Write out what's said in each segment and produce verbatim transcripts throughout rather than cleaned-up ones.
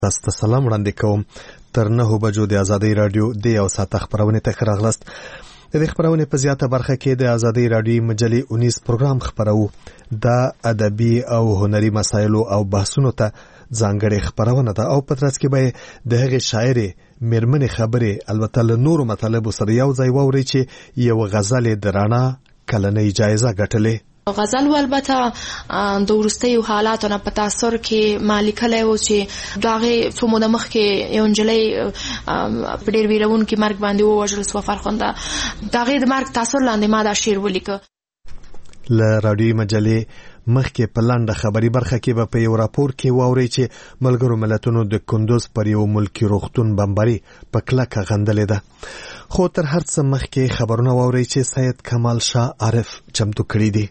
تاسو ته سلام وړاندې کوم. تر نهو بجو د ازادۍ رادیو د یو ساعت خبرونه ته راغلاست. د دې خبرونه په زیاته برخه کې د ازادۍ رادیو مجلې اونیس پروګرام خبرو د ادبي او هنري مسایلو او بحثونو ته ځانګړې خبرونه ده او په ترڅ کې به د هغې شاعر میرمنې خبرې البته له نورو مطالبو سره یو ځای واوري چې یو غزل د رڼا کلنۍ جایزه ګټلې. غزل و البته د وروستیو حالاتو نه په تاثر کې ما لیکلی و چې د هغې څو موده مخکې یو نجلۍ په ډېر ویرونکي مرګ باندې ووژل سوه. فرخنده د هغې د مرګ تاثر لاندې ما دا شعر ولیکه. له راډیوي مجلې مخکې په لنډه خبري برخه کې به په یو راپور کې واورئ چې ملګرو ملتونو د کندوز پر یو ملکي روغتون بمباري په کلکه غندلې ده. خو تر هر څه مخکې خبرونه واورئ چې سید کمال شاه عارف چمتو کړي دي.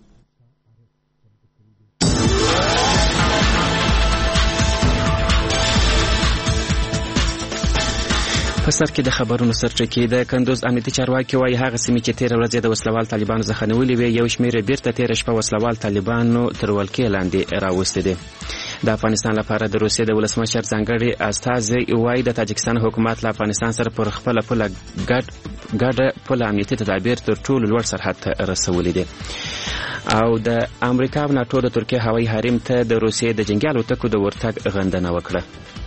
په سر کې د خبرونو سرچکې د کندوز امنیتي چارواکي وايي هغه سیمې چې تېره ورځ د وسلوال طالبانو څخه نیولې وې یو شمېر یې بیرته تېره شپه وسلوال طالبانو تر ولکې لاندې راوستې دي. د افغانستان لپاره د روسیې د ولسمشر ځانګړي استازی وايي د تاجکستان حکومت له افغانستان سره پر خپله پوله ګډه پوله امنیتي تدابیر تر ټولو لوړ سرحد ته رسولي دي. او د امریکا او ناټو د ترکیې هوایي حریم ته د روسیې د جنګي الوتکو د ورتګ غندنه وکړه.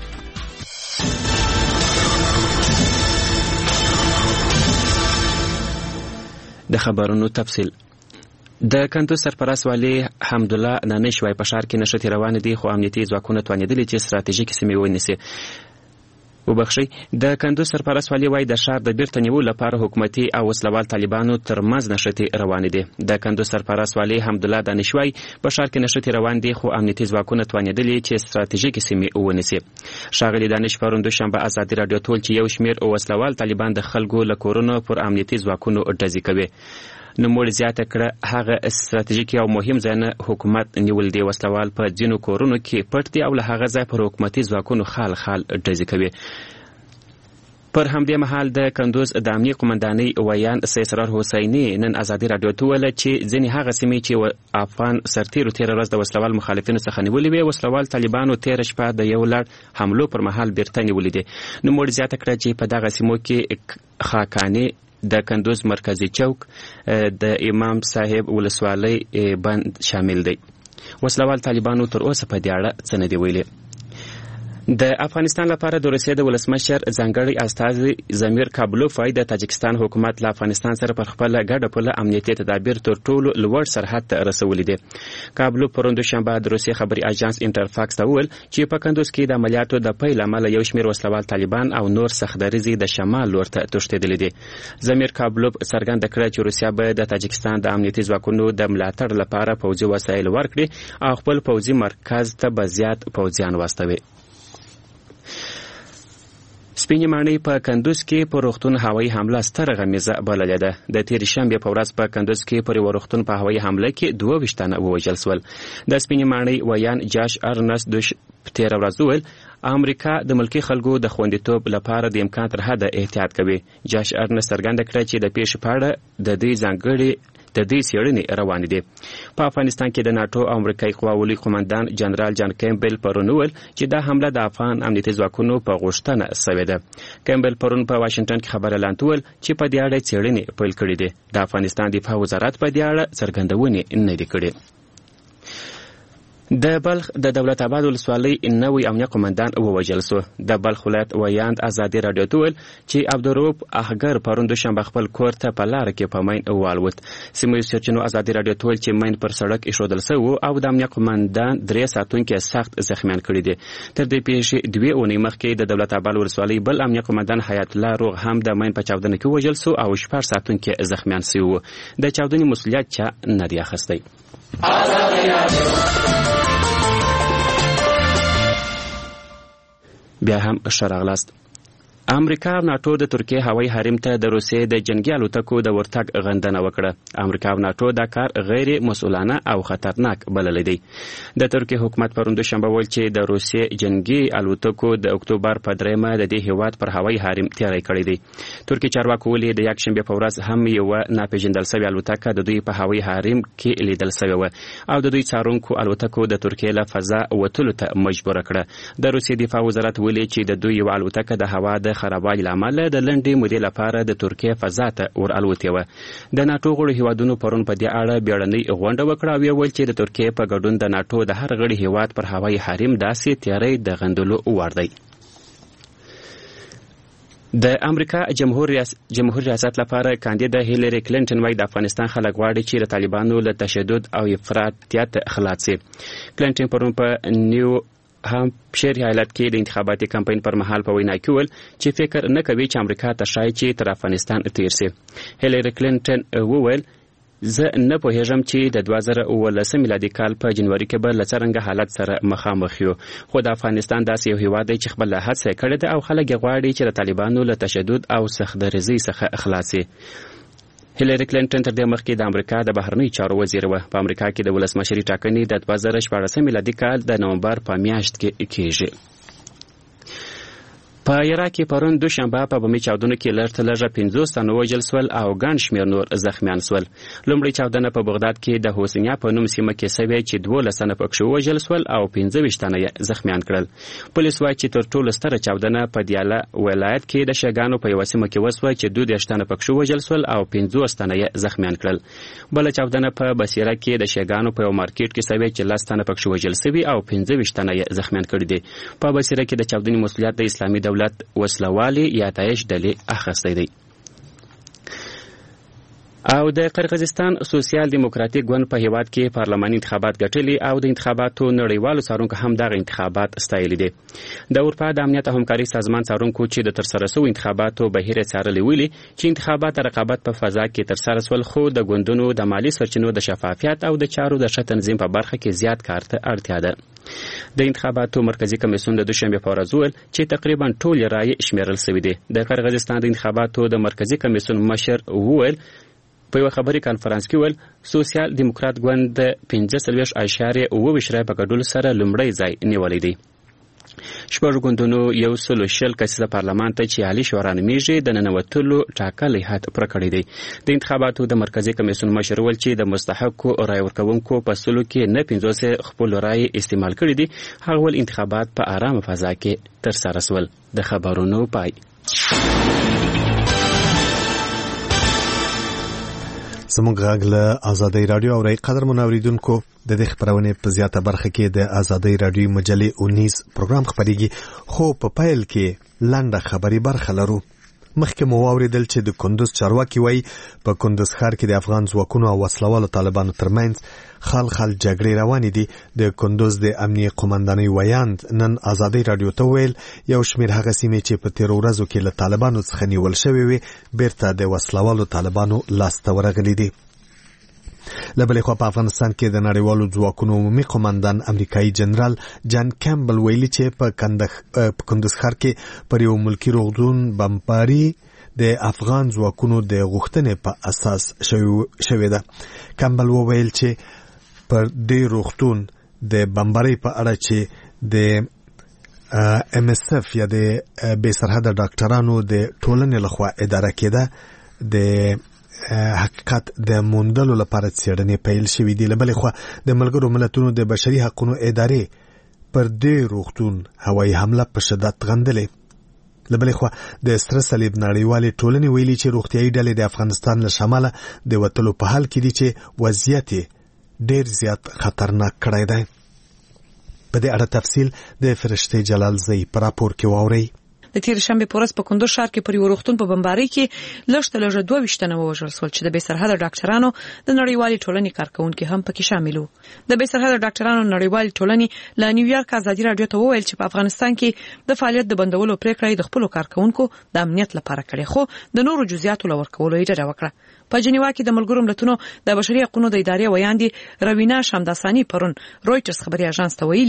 د خبرونو تفصیل. د کندوز سرپرست والي حمدالله نانش وايي په ښار کې نښتې روانې دي خو امنیتي ځواکونه توانېدلي چې ستراتیژیکې سیمې ونیسي. وبخښئ د کندوز سرپرست والي وايي د ښار د بیرته نیولو لپاره حکومتي او وسلوال طالبانو ترمنځ نښتې روانې دي. د کندوز سرپرست والي حمدالله دانش وايي په ښار کې نښتې روان دي خو امنیتي ځواکونه توانېدلي چې ستراتیژیکې سیمې ونیسي. ښاغلي دانش پرون دوشنبه ازادي راډیو ټول چې یو شمېر وسلوال طالبان د خلکو له کورونو پر امنیتي ځواکونو ډزې کوي. نوموړي زیاته کړه هغه ستراتیژیکي او مهم ځایونه حکومت نیول دي. وسلوال په ځینو کورونو کې پټ دي او له هغه ځای پر حکومتي ځواکونو خال خال ډزې کوي. پر همدې مهال د کندوز د امنیه قمندانۍ ویان سیسرار حسیني نن ازادي راډیو ته وویل چې ځینې هغه سیمې چې افغان سرتیرو تېره ورځ د وسلوال مخالفینو څخه نیولې وې وسلوال طالبانو تېره شپه د یو لړ حملو پر مهال بیرته نیولې دي. نوموړي زیاته کړه چې په دغه سیمو کې خاکانې د کندوز مرکزي چوک د امام صاحب ولسوالۍ بند شامل دی. وسلوال طالبانو تر اوسه په دې اړه څه نه دي ویلي. د افغانستان لپاره د روسیې د ولسمشر ځانګړي استازی زمیر کابلوف وايي د تاجکستان حکومت له افغانستان سره پر خپله ګډه پوله امنیتي تدابیر تر ټولو لوړ سرحد ته رسولي دي. کابلوف پرون دوشنبه د روسیې خبري اژانس انټرفاکس ته وویل چې په کندوز کې د عملیاتو د پیل امله یو شمېر وسلوال طالبان او نور سختدریځي د شمال لور ته تښتېدلي دي. زمیر کابلوف څرګنده کړه چې روسیه به د تاجکستان د امنیتي ځواکونو د ملاتړ لپاره پوځي وسایل ورکړي او خپل پوځي مرکز ته به زیات پوځیان واستوي. سپینې ماڼۍ په کندوز کې په روغتون هوایي حمله ستره غمیزه بللې ده. د تېرې شنبې په ورځ په کندوز کې پر یوه روغتون په هوایي حمله کې دوه ویشت تنه ووژل سول. د سپینې ماڼۍ ویان جاش ارنست دوش په تېره ورځ وویل امریکا د ملکي خلکو د خوندیتوب لپاره د امکان تر حده احتیاط کوي. جاش ارنست څرګنده کړه چې د پیښې په اړه د دې ځانګړي د دې څېړنې روانې دي. په افغانستان کې د ناټو او امریکایي قواوو لوی قمندان جنرال جان کیمبل پرون وویل چې دا حمله د افغان امنیتي ځواکونو په غوښتنه سوې ده. کیمبل پرون په واشنګټن کې خبر اعلان وویل چې په دې اړه څېړنې پیل کړې دي. د افغانستان دفاع وزارت په دې اړه څرګندونې نه دي کړې. د بلخ د دولت آباد ولسوالۍ نوی امنیه قمندان ووژل سو. د بلخ ولایت ویاند ازادي راډیو ته وویل چې عبدالرؤف احګر پرون دوشنبه خپل کور ته په لاره کې په مین والوت. سیمه ییزو سرچینو ازادي راډیو ته وویل چې مین پر سړک ایښودل سوی او د امنیه قمندان درې ساتونکي سخت زخمیان کړي دي. تر دې پیښې دوې اونۍ مخکې د دولت آباد ولسوالۍ بل امنیه قمندان حیات الله روغ هم د مین په چاودنه کې ووژل سو او شپږ ساتونکي زخمیان سوي وو. د چاودنې مسؤلیت چا نه دی اخیستی. بیا هم ښه راغلاست. امریکا او ناتو د ترکیه هوایي حریم ته د روسیې د جنگي الوتکو د ورتګ غندنه وکړه. امریکا او ناتو دا کار غیر مسؤلانه او خطرناک بللی دی. د ترکیه حکومت پروند شنبه ویل چې د روسیې جنگي الوتکو د اکتوبر په دریمه د دې هیواد پر هوایي حریم تیاری کړی دی. ترکیه چارواکو ویلي د یکشنبه په ورځ هم یو ناپېژندل شوی الوتکه د دوی په هوایي حریم کې لیدل شوی و او د دوی څارونکو الوتکو د ترکیه له فضا وتلو ته مجبور کړه. د روسیې دفاع وزارت ویلي چې د دوی یو الوتکه د هوا د خرابوالي له امله د لنډې مودې لپاره د ترکیې فضا ته ور الوتې وه. د ناټو غړو هیوادونو پرون په دې اړه بیړنۍ غونډه وکړه او ویل چې د ترکیې په ګډون د ناټو د هر غړي هیواد پر هوایي حریم داسې تیاری د غندلو وړ دی. د امریکا جمهور ریاست جمهور ریاست لپاره کاندیدا هیلری کلینټن وايي د افغانستان خلک غواړي چې د طالبانو له تشدد او افراطیت خلاص شي. کلینټن پرون په نیو هم شهر ایالت کې د انتخاباتي کمپاین پر مهال په وینا کې ویل چې فکر نه کوي چې امریکا ته شای چې تر افغانستان تیر شي. هیلری کلینټن وویل زه نه پوهیږم چې د دوه زره اوولسم میلادي کال په جنوري کې به له څرنګه حالت سره مخامخ یو، خو د افغانستان داسې یو هیواد دی چې خپله هڅه کړې ده او خلک یې غواړي چې د طالبانو له تشدد او سختدریزۍ څخه خلاص شي. هیلری کلینټن تر دې مخکې د امریکا د بهرنیو چارو وزیر وه. په امریکا کې د ولسمشري ټاکنې د دوه زره شپاړسم میلادي کال د نومبر په میاشت کې کیږي. په عراق کې پرون دوشنبه په بمي چاودنو کې لږ تر لږه پنځوس تنه وژل سول او ګڼ شمېر نور زخمیان سول. لومړۍ چاودنه په بغداد کې د حسینیه په نوم سیمه کې سوې چې دولس تنه پکښې وژل سول او پنځه ویشت تنه یې زخمیان کړل. پولیس وایي چې تر ټولو ستره چاودنه په دیاله ولایت کې د شګانو په یوه سیمه کې وسوه چې دوه دېرش تنه پکښې وژل سول او پنځوس تنه یې زخمیان کړل. بله چاودنه په بصیره کې د شګانو په یو مارکیټ کې سوې چې لس تنه پکښې وژل سوي او پنځه ویشت تنه یې زخمیان کړي دي. په بصیره کې د چاودنې مسؤلیت د اسلامي دولت وسله والی یا داعش ډلې اخیستی دی. او د قرغیزستان سوسیال دیموکراتیک ګوند په هیواد کې پارلماني انتخابات ګټلي او د انتخاباتو نړیوالو څارونکو هم دغه انتخابات ستایلي دي. د اروپا د امنیت او همکارۍ سازمان څارونکو چې د ترسره شویو انتخاباتو بهیر یې څارلي ویلي چې انتخابات د رقابت په فضا کې ترسره شول، خو د ګوندونو د مالي سرچینو د شفافیت او د چارو د ښه تنظیم په برخه کې زیات کار ته اړتیا ده. د انتخاباتو مرکزی کمیسیون د دوشنبه په ورځ وویل چې تقریبا ټول رایې شمیرل شوي دي. د قرغیزستان د انتخاباتو د مرکزی کمیسیون مشر وویل په یو خبري کانفرنس کې ویل سوسیال دیموکرات ګوند د پنځه څلوېښت اعشاریه اووه ویشت رایې په ګډون سره لومړی ځای نیولی دی. شپږ ګوندونو یو سل او شل کسیزه پارلمان ته چې عالي شورا نومیږي د ننوتلو ټاکلی حد پوره کړی دی. د انتخاباتو د مرکزي کمیسیون مشر ویل چې د مستحقو رایې ورکوونکو په سلو کې نه پنځوس خپل رایې استعمال کړي دي. هغه ول انتخابات په آرامه فضا کې ترسره شول. د خبرونو پای. زموږ غږ له آزادۍ رادیو او رای قدر منوریدونکو د دې خبرونه په زیاته برخه کې د آزادۍ رادیو مجلې اونیس پروګرام خبريږي، خو په پایل کې لنډه خبري برخه لرو. مخکې مو واوریدل چې د کندوز چارواکي وایي په کندوز ښار کې د افغان ځواکونو او وسلوالو طالبانو ترمنځ خال خال جګړې روانې دي. د کندوز د امنیه قومندانۍ ویاند نن آزادۍ رادیو ته ویل یو شمېر هغه سیمې چې په تیرو ورځو کې له طالبانو څخه نیول شوې وې بیرته د وسلوالو طالبانو لاسته ورغلي دي. له بلې خوا په افغانستان کې د نړیوالو ځواکونو عمومي قومندان امریکایي جنرال جان کیمبل ویلي چې په کندوز ښار کې پر یو ملکي روغتون بمباري د افغان ځواکونو د غوښتنې په اساس شوې ده. کیمبل وویل چې پر دې روغتون د بمبارۍ په اړه چې د ام اس اف یا د بې سرحده ډاکټرانو د ټولنې لخوا اداره کېده د حقیقت د موندلو لپاره څېړنې پیل شوې دي. له بلې خوا د ملګرو ملتونو د بشري حقونو ادارې پر دې روغتون هوایي حمله په شدت غندلې. له بلې خوا د سره صلیب نړیوالې ټولنې ویلي چې روغتیایي ډلې د افغانستان له شماله د وتلو په حال کې دي چې وضعیت ډېر زیات خطرناک کړی دی. په دې اړه تفصیل د فرشتې جلال زئی په راپور کې واورئ. د تیر شنبه په ورځ په کندوز ښار کې پر یو روغتون په بمبارۍ کې لږ تر لږه دوه ویشت تنه ووژل شول چې د بې سرحده ډاکټرانو د نړیوالې ټولنې کارکوونکي هم پکې شامل وو. د بې سرحده ډاکټرانو نړیوالې ټولنې له نیویارک آزادي رادیو ته وویل چې په افغانستان کې د فعالیت د بندولو پریکړه د خپل کارکوونکو د امنیت لپاره کړې، خو د نورو جزئیاتو لور کولو یې ډډه وکړه. په جنیوا کې د ملګرو ملتونو د بشري حقوقو د ادارې ویاندې روینا شامداسانی پرون رويټرز خبري اژانس ته ویلي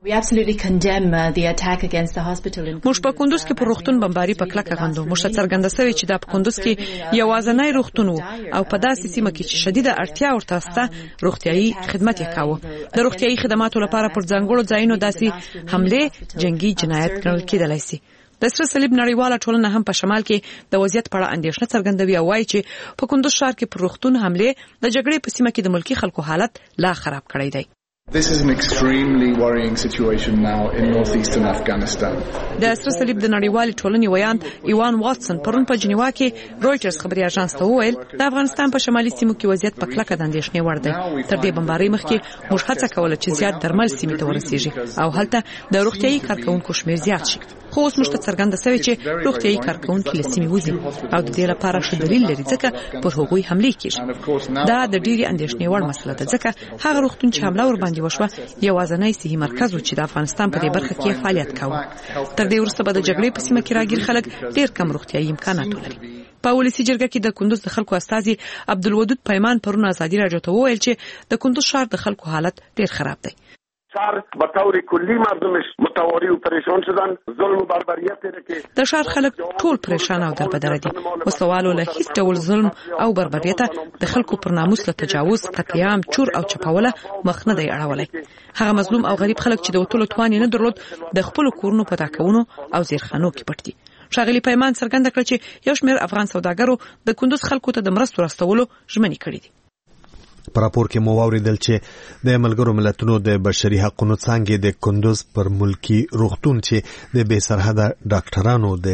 موږ په کندوز کې پر روغتون بمباري په کلکه غندو. موږ څرګنده سوي چې دا په کندوز کې یوازینی روغتون وو او په داسې سیمه کې چې شدیده اړتیا ورته سته روغتيایي خدمت یې کاوه. د روغتيایي خدماتو لپاره پر ځانګړو ځایونو داسې حمله جنگي جنایت ګڼل کېدلای شي. د سره صلیب نړیواله ټولنه هم په شمال کې د وضعیت په اړه اندېښنه څرګندوي او وایي چې په کندوز ښار کې پر روغتون حمله د جګړې په سیمه کې د ملکی خلکو حالت لا خراب کړی دی. This is an extremely worrying situation now in northeastern Afghanistan. د سره صلیب د نړیوالې ټولنې ویاند ایوان واتسن پرون په جنیوا کې رويټرز خبري اژانس ته وویل د افغانستان په شمالي سیمو کې وضعیت په کلکه د اندېښنې وړ دی. تر دې بمبارۍ مخکې موږ هڅه کوله چې زیات درمل سیمې ته ورسیږي او هلته د روغتيایي کارکونکو شمیر زیات شي. خو اوس موږ ته څرګنده شوی چې روغتيایي کارکونکو له سیمې وځي او د دې لپاره ښه دلیل لري ځکه پر هغوی حمله کیږي. دا د ډېری اندېښنې وړ مسله ده ځکه هغه روغتون چې حمله ور باندې وشوه یوازینی صحي مرکز و چې د افغانستان په دې برخه کې فعالیت کاوه. تر دې وروسته به د جګړې په سیمه کې راګیر خلک ډېر کم روغتيایي امکانات لري. په ولسی جرګه کې د کندوز د خلکو استازي عبدالودود پیمان پرون ازادي راډیو ته وویل چې د کندوز ښار د خلکو حالت ډېر خراب دی. شهر به طور کلی مردمش متواری و پریشان شدن. ظلم و بربریت که د ښار خلک ټول پریشان او دربدره دي. وسوالو له هیڅ ډول ظلم او بربریت د خلکو پر ناموس له تجاوز، قتل عام، چور او چپاوله مخ نه دی اړولای. هغه مظلوم او غریب خلک چې د وټولو توان نه درلود د خپل کورونو په تاکونو او زیرخانو کې پټ دي. شاغلی پیمان څرګنده کړ چې یو شمېر افغان سوداګرو د کندوز خلکو ته د مرستو راستولو ژمنې کړې دي. په راپور کې مو واوریدل چې د ملګرو ملتونو د بشري حقوقو څنګه د کندوز پر ملکی روغتون چې د بې سرحده ډاکټرانو د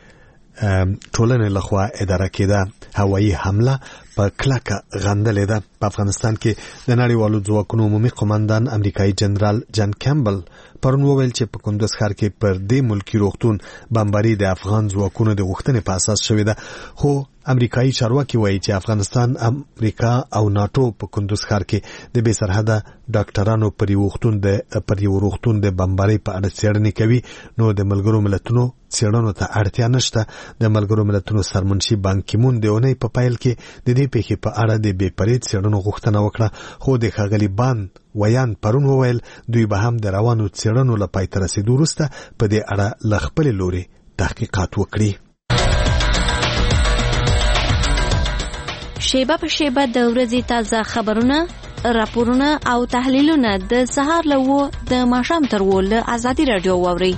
ټولنې لخوا اداره کېده هوایي حمله په کلکه غندلې ده. په افغانستان کې د نړیوالو ځواکونو عمومي قوماندان امریکایي جنرال جان کیمبل پرون وویل چې په کندوز ښار کې پر دې ملکی روغتون بمباري د افغان ځواکونو د غوښتنې په اساس شوې ده. خو امریکایي چارواکي وایي چې افغانستان، امریکا او ناتو په کندوز ښار کې د بې سرحده ډاکټرانو پر یو روغتون د پر یو روغتون د بمباري په اړه څېړنې کوي. نو د ملګرو ملتونو څېړنو ته اړتیا نشته. د ملګرو ملتونو سرمنشي بان کی مون د اونۍ په پایل کې د دې پیښې په اړه د بې پرید څېړنو غوښتنه وکړه. خو د ښاغلي بان ویان پرون وویل دوی به هم د روانو څېړنو له پای ته رسېدو وروسته په دې اړه له خپلې لورې تحقیقات وکړي. شیبه په شیبه د ورځې تازه خبرونه، راپورونه او تحلیلونه د سهار له و د ماښام تر و له ازادي راډیو واورئ.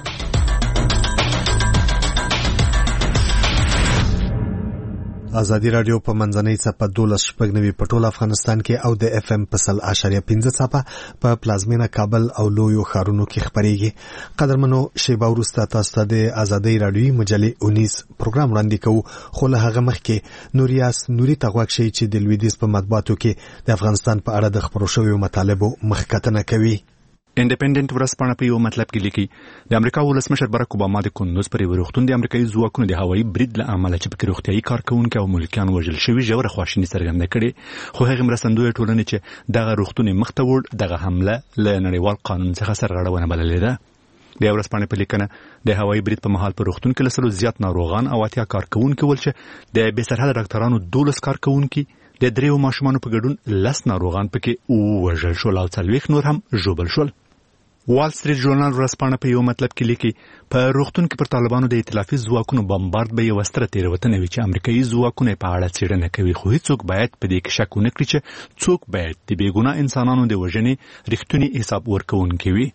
ازادي راډیو په منځنۍ څپه دولس شپږ نوي په ټول افغانستان کې او د اف ام په سل اشاریه پنځه څپه په پلازمینه کابل او لویو ښارونو کې خبرېږي. قدرمنو شیبه وروسته تاسو ته د ازادي راډیوي مجلې اونیس پروګرام وړاندې کوو. خو له هغه مخکې نوریاس نوري ته غوږ شئ چې د لویدیځ په مطبوعاتو کې د افغانستان په اړه د خبرو شویو مطالبو مخکتنه کوي. انډیپندنت ورځپاڼه په یو مطلب کې لیکي د امریکا ولسمشر باراک اوباما د کندوز پر روغتون د امریکایي ځواکونو د هوایي برید له امله چې په روغتيایي کارکونکو او ملکیان وژل شوي ژوره خواشیني څرګنده کړې. خو هغه مرستندوی ټولنې چې دغه روغتون مخته وړ دغه حمله له نړیوال قانون څخه سرغړونه بللې ده. د ورځپاڼې په لیکنه د هوایي برید په مهال په روغتون کې لسلو زیات ناروغان او اتیا کارکونکو ول چې د بې سرحده ډاکټرانو دولس کارکونکو د دریو ماشومانو په ګډون لس ناروغان پکې وژل شول او څلوېښت نور هم ژوبل شول. وال سټریټ ژورنال ورځپاڼه په یو مطلب کې لیکي په روغتون کې پر طالبانو د ائتلافي ځواکونو بمبارد به یو ستره تېروتنه وي چې امریکایي ځواکونه په اړه څېړنه کوي. خو هیڅوک باید په دې کې شک ونه کړي چې څوک باید د بې ګناه انسانانو د وژنې رښتونی حساب ورکوونکی وي.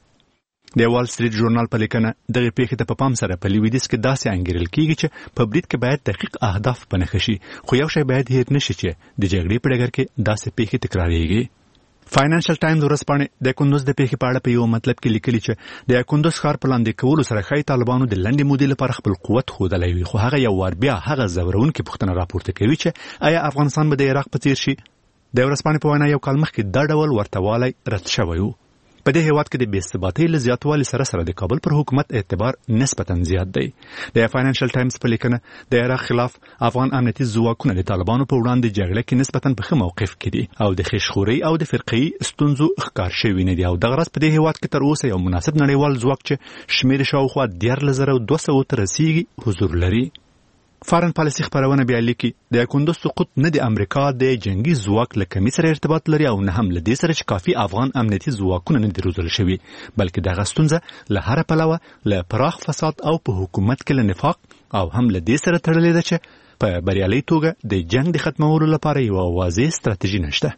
د وال سټریټ ژورنال په لیکنه دغه پیښې ته په پام سره په لویدیځ کې داسې انګیرل کیږي چې په برید کې باید دقیق اهداف په نښه شي. خو یو شی باید هېر نشي چې د جګړې په ډګر کې داسې پیښې تکرارېږي. فاینانشل ټایمز ورځپاڼه د کندوز د پیښې په اړه په یو مطلب کې لیکلي چې د کندوز ښار په لاندې کولو سره ښایي طالبانو د لنډې مودې لپاره خپل قوت ښودلی وي. خو هغه یو وار بیا هغه ځورونکې پوښتنه راپورته کوي چې آیا افغانستان به د عراق په څیر شي. د ورځپاڼې په وینا یو کال مخکې دا ډول ورته والی رد شوی و. په دې هیواد کې د بې ثباتۍ له زیاتوالي سره سره د کابل پر حکومت اعتبار نسبتا زیات دی. د فاینانشل ټایمز په لیکنه د عراق خلاف افغان امنیتي ځواکونه د طالبانو په وړاندې جګړه کې نسبتا په ښه موقف کې دي او د خشخوري او د فرقي ستونزو ښکار شوي نه دي او دغه راز په دې هیواد کې تر اوسه یو مناسب نړیوال ځواک چې شمېر شاوخوا دیارلس زره دوه سوه ته رسیږي حضور لري. فارن پالیسي خبرونه بیا لیکي د کندوز سقوط نه د امریکا د جنگي ځواک له کمی سره ارتباط لري او نه هم له دې سره چې کافي افغان امنیتي ځواکونه نه دي روزل شوي بلکې دغه ستونزه له هر پلوه له پراخ فساد او په حکومت کې له نفاق او هم له دې سره تړلې ده چې په بریالي توګه د جنگ د ختمولو لپاره یو واضح ستراتیژي نشته.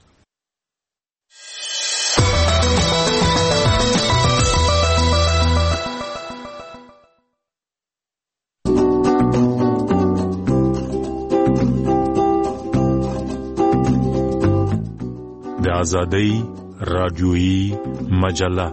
د آزادۍ رادیویی مجله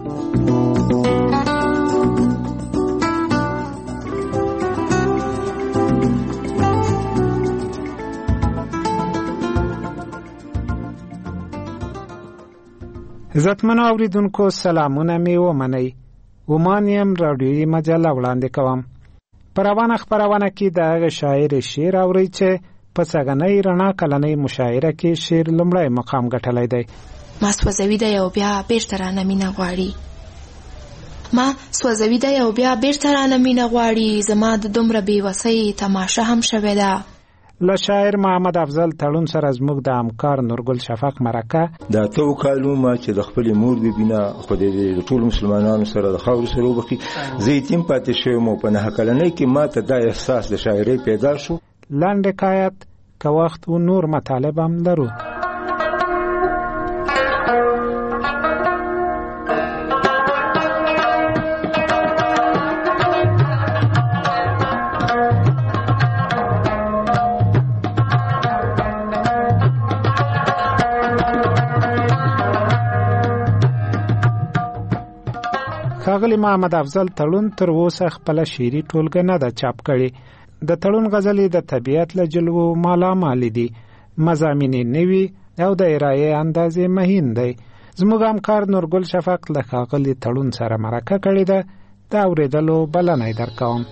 عزتمنو اوریدونکو سلامونه می ومنئ. ومانیم رادیویی مجله وړاندې کوم. په روانه خپرونه کې د هغه شاعر شعر اورئ چې په څنګهنۍ رڼا کلنۍ مشاعره کې شعر لومړی مقام ګټلی دی. ما سوځوي دی او بیا بیرته رانه مینه غواړي. ما سوځوي دی او بیا بیرته رانه مینه غواړي. زما د دومره بېوسۍ تماشه هم شوې ده. له شاعر محمد افضل تړون سره زموږ د همکار نورګل شفق مرکه دا تو کالو ما چې د خپل مور ببینه خو د ټول مسلمانانو سره د خاور سره وبخي زه یتیم پاتې شوم په نه کلنۍ کې ما ته دا احساس د شاعرۍ پیدا شو. لاندې حکایت که وخت و نور مطالب هم لرو. ښاغلي محمد افضل تړون تر اوسه خپله شعري ټولګه نه ده چاپ کړې. د تړون غزلې د طبیعت له جلوو مالامال دي. مضامین یې نوي او د ارایې اندازې مهین دی. زموږ همکار نورګل شفق له ښاغلي تړون سره مرکه کړې ده. د اورېدلو بلنه یې درکوم.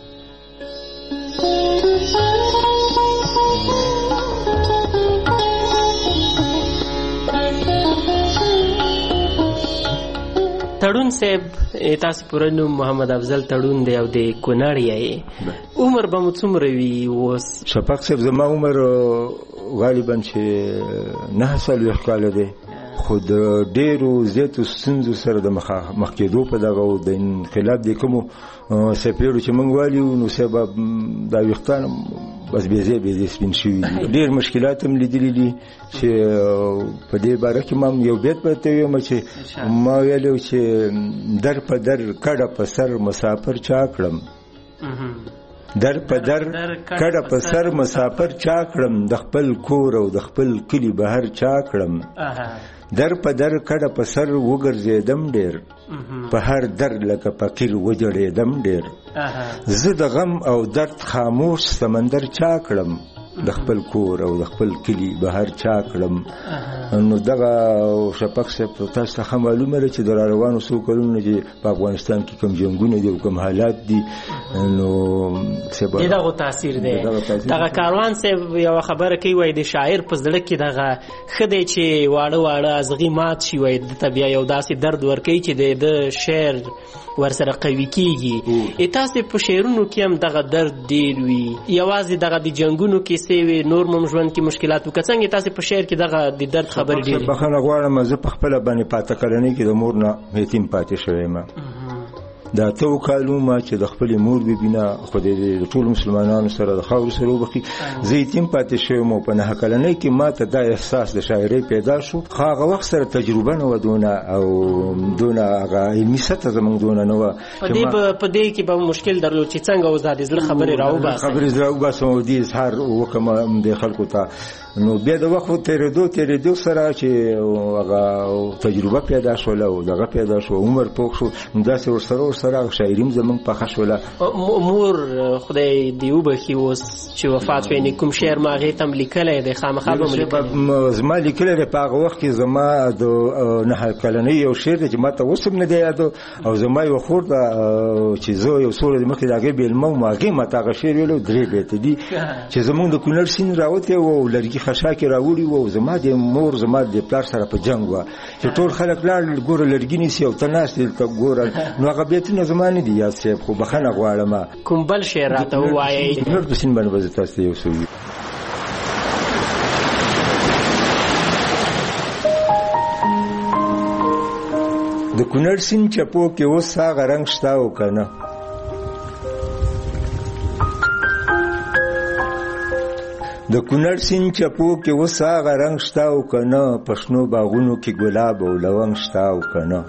تړون صاحب تاسو پوره نوم محمد افضل تړون دی او د کونړ یې عمر به مو څومره وي اوس؟ شفق صاحب زما عمر غالبا چې نه څلوېښت کاله دی خو د ډېرو زیاتو ستونزو سره د مخ کېدو په دغه د انقلاب د کومو څپېړو چې موږ والو نو صاحب دا ویښتان بس بېځای بېځای سپین شوي دي. ډېر مشکلات هم لیدلي دي چې په دې باره کې ما یو بیت به ته ویم چې ما ویلو چې در په در کډه په سر مسافر چا کړم در په در کډه په سر مسافر چا کړم د خپل کور او د خپل کلي بهر چا کړم در په در کډه په سر وګرځېدم ډېر په هر در لکه فقیر وجړېدم ډېر زه د غم او درد خاموش سمندر چا کړم د خپل کور او د خپل کلي بهر چا کړم. نو دغه شفق صاحب تاسو ته معلومه ده چې د روانو څو کلونو چې په افغانستان کې کوم جنګونه دي او کوم حالات دي نو سبا دغه تاثیر دی. دغه کاروان صاحب یو خبره کوي وای د شاعر په زړه کې دغه خدای چې واړه واړه ازغي مات شي وای د طبيعه یو داسې درد ورکوي چې د شعر ورسره قوي کیږي. تاسو په شعرونو کې هم دغه درد ډیر وي یوازې دغه د جنگونو کې سوي نور مم ژوند کې مشکلات وکڅنګ تاسو په شعر کې دغه د درد خبر ډیر بخښنه غواړم زه په خپل باندې پاته کړنې کې د مور نه یتیم پاتې شوم. دا تو کالو ما چې د خپل مور ببینه خو د ټول مسلمانانو سره د خاور سره وبخي زه یتیم پاتې شوم په نه کلنۍ کې ما ته دا احساس د شاعرۍ پیدا شو. خو هغه وخت سره تجربه نه ودونه او دونه هغه علمي سطح زمونږ دونه نه وه په دې په دې کې به مشکل درلود چې څنګه اوس د زړه خبرې راوباسم خبرې راوباسم او دې اظهار وکړم د خلکو ته. نو بیا د وخت تیرېدو تیرېدو سره چې هغه تجربه پیدا شوله او دغه پیدا شو عمر پوخ شو نو داسې ورسره ورسره شاعریم زمونږ پخه شوله. مور خدای دې وبخي اوس چې وفات شوی کوم شعر ما هغې ته هم لیکلی دی خامخا به م لیکلی زما لیکلی دی په هغه وخت کې زما د نهه کلنۍ یو شعر دی چې ما ته اوس هم نه دی یاد او زما یو خور ده چې زه یو څو ورځې مخکې د هغې بېلمه وم هغې ما ته هغه شعر ویلو درې بیته دي چې زمونږ د کونړ سیند راوتی و او لرګي خشاکې راوړي وو زما د مور زما د پلار سره په جنگ و چې ټول خلک لاړ ګوره لرګینی سي او تناست ته ګوره نو هغه بیتونه زمانه دي یاد صاحب خو بخنه غواړم کوم بل شی راته وایي نور د سین باندې تاسو یو څه د کونړ سین چپو کې اوس هغه رنگ شته او کنه د کونړ سین چپو کې اوس هغه رنگ شته او کنه پښنو باغونو کې ګلاب او لونګ شته او کنه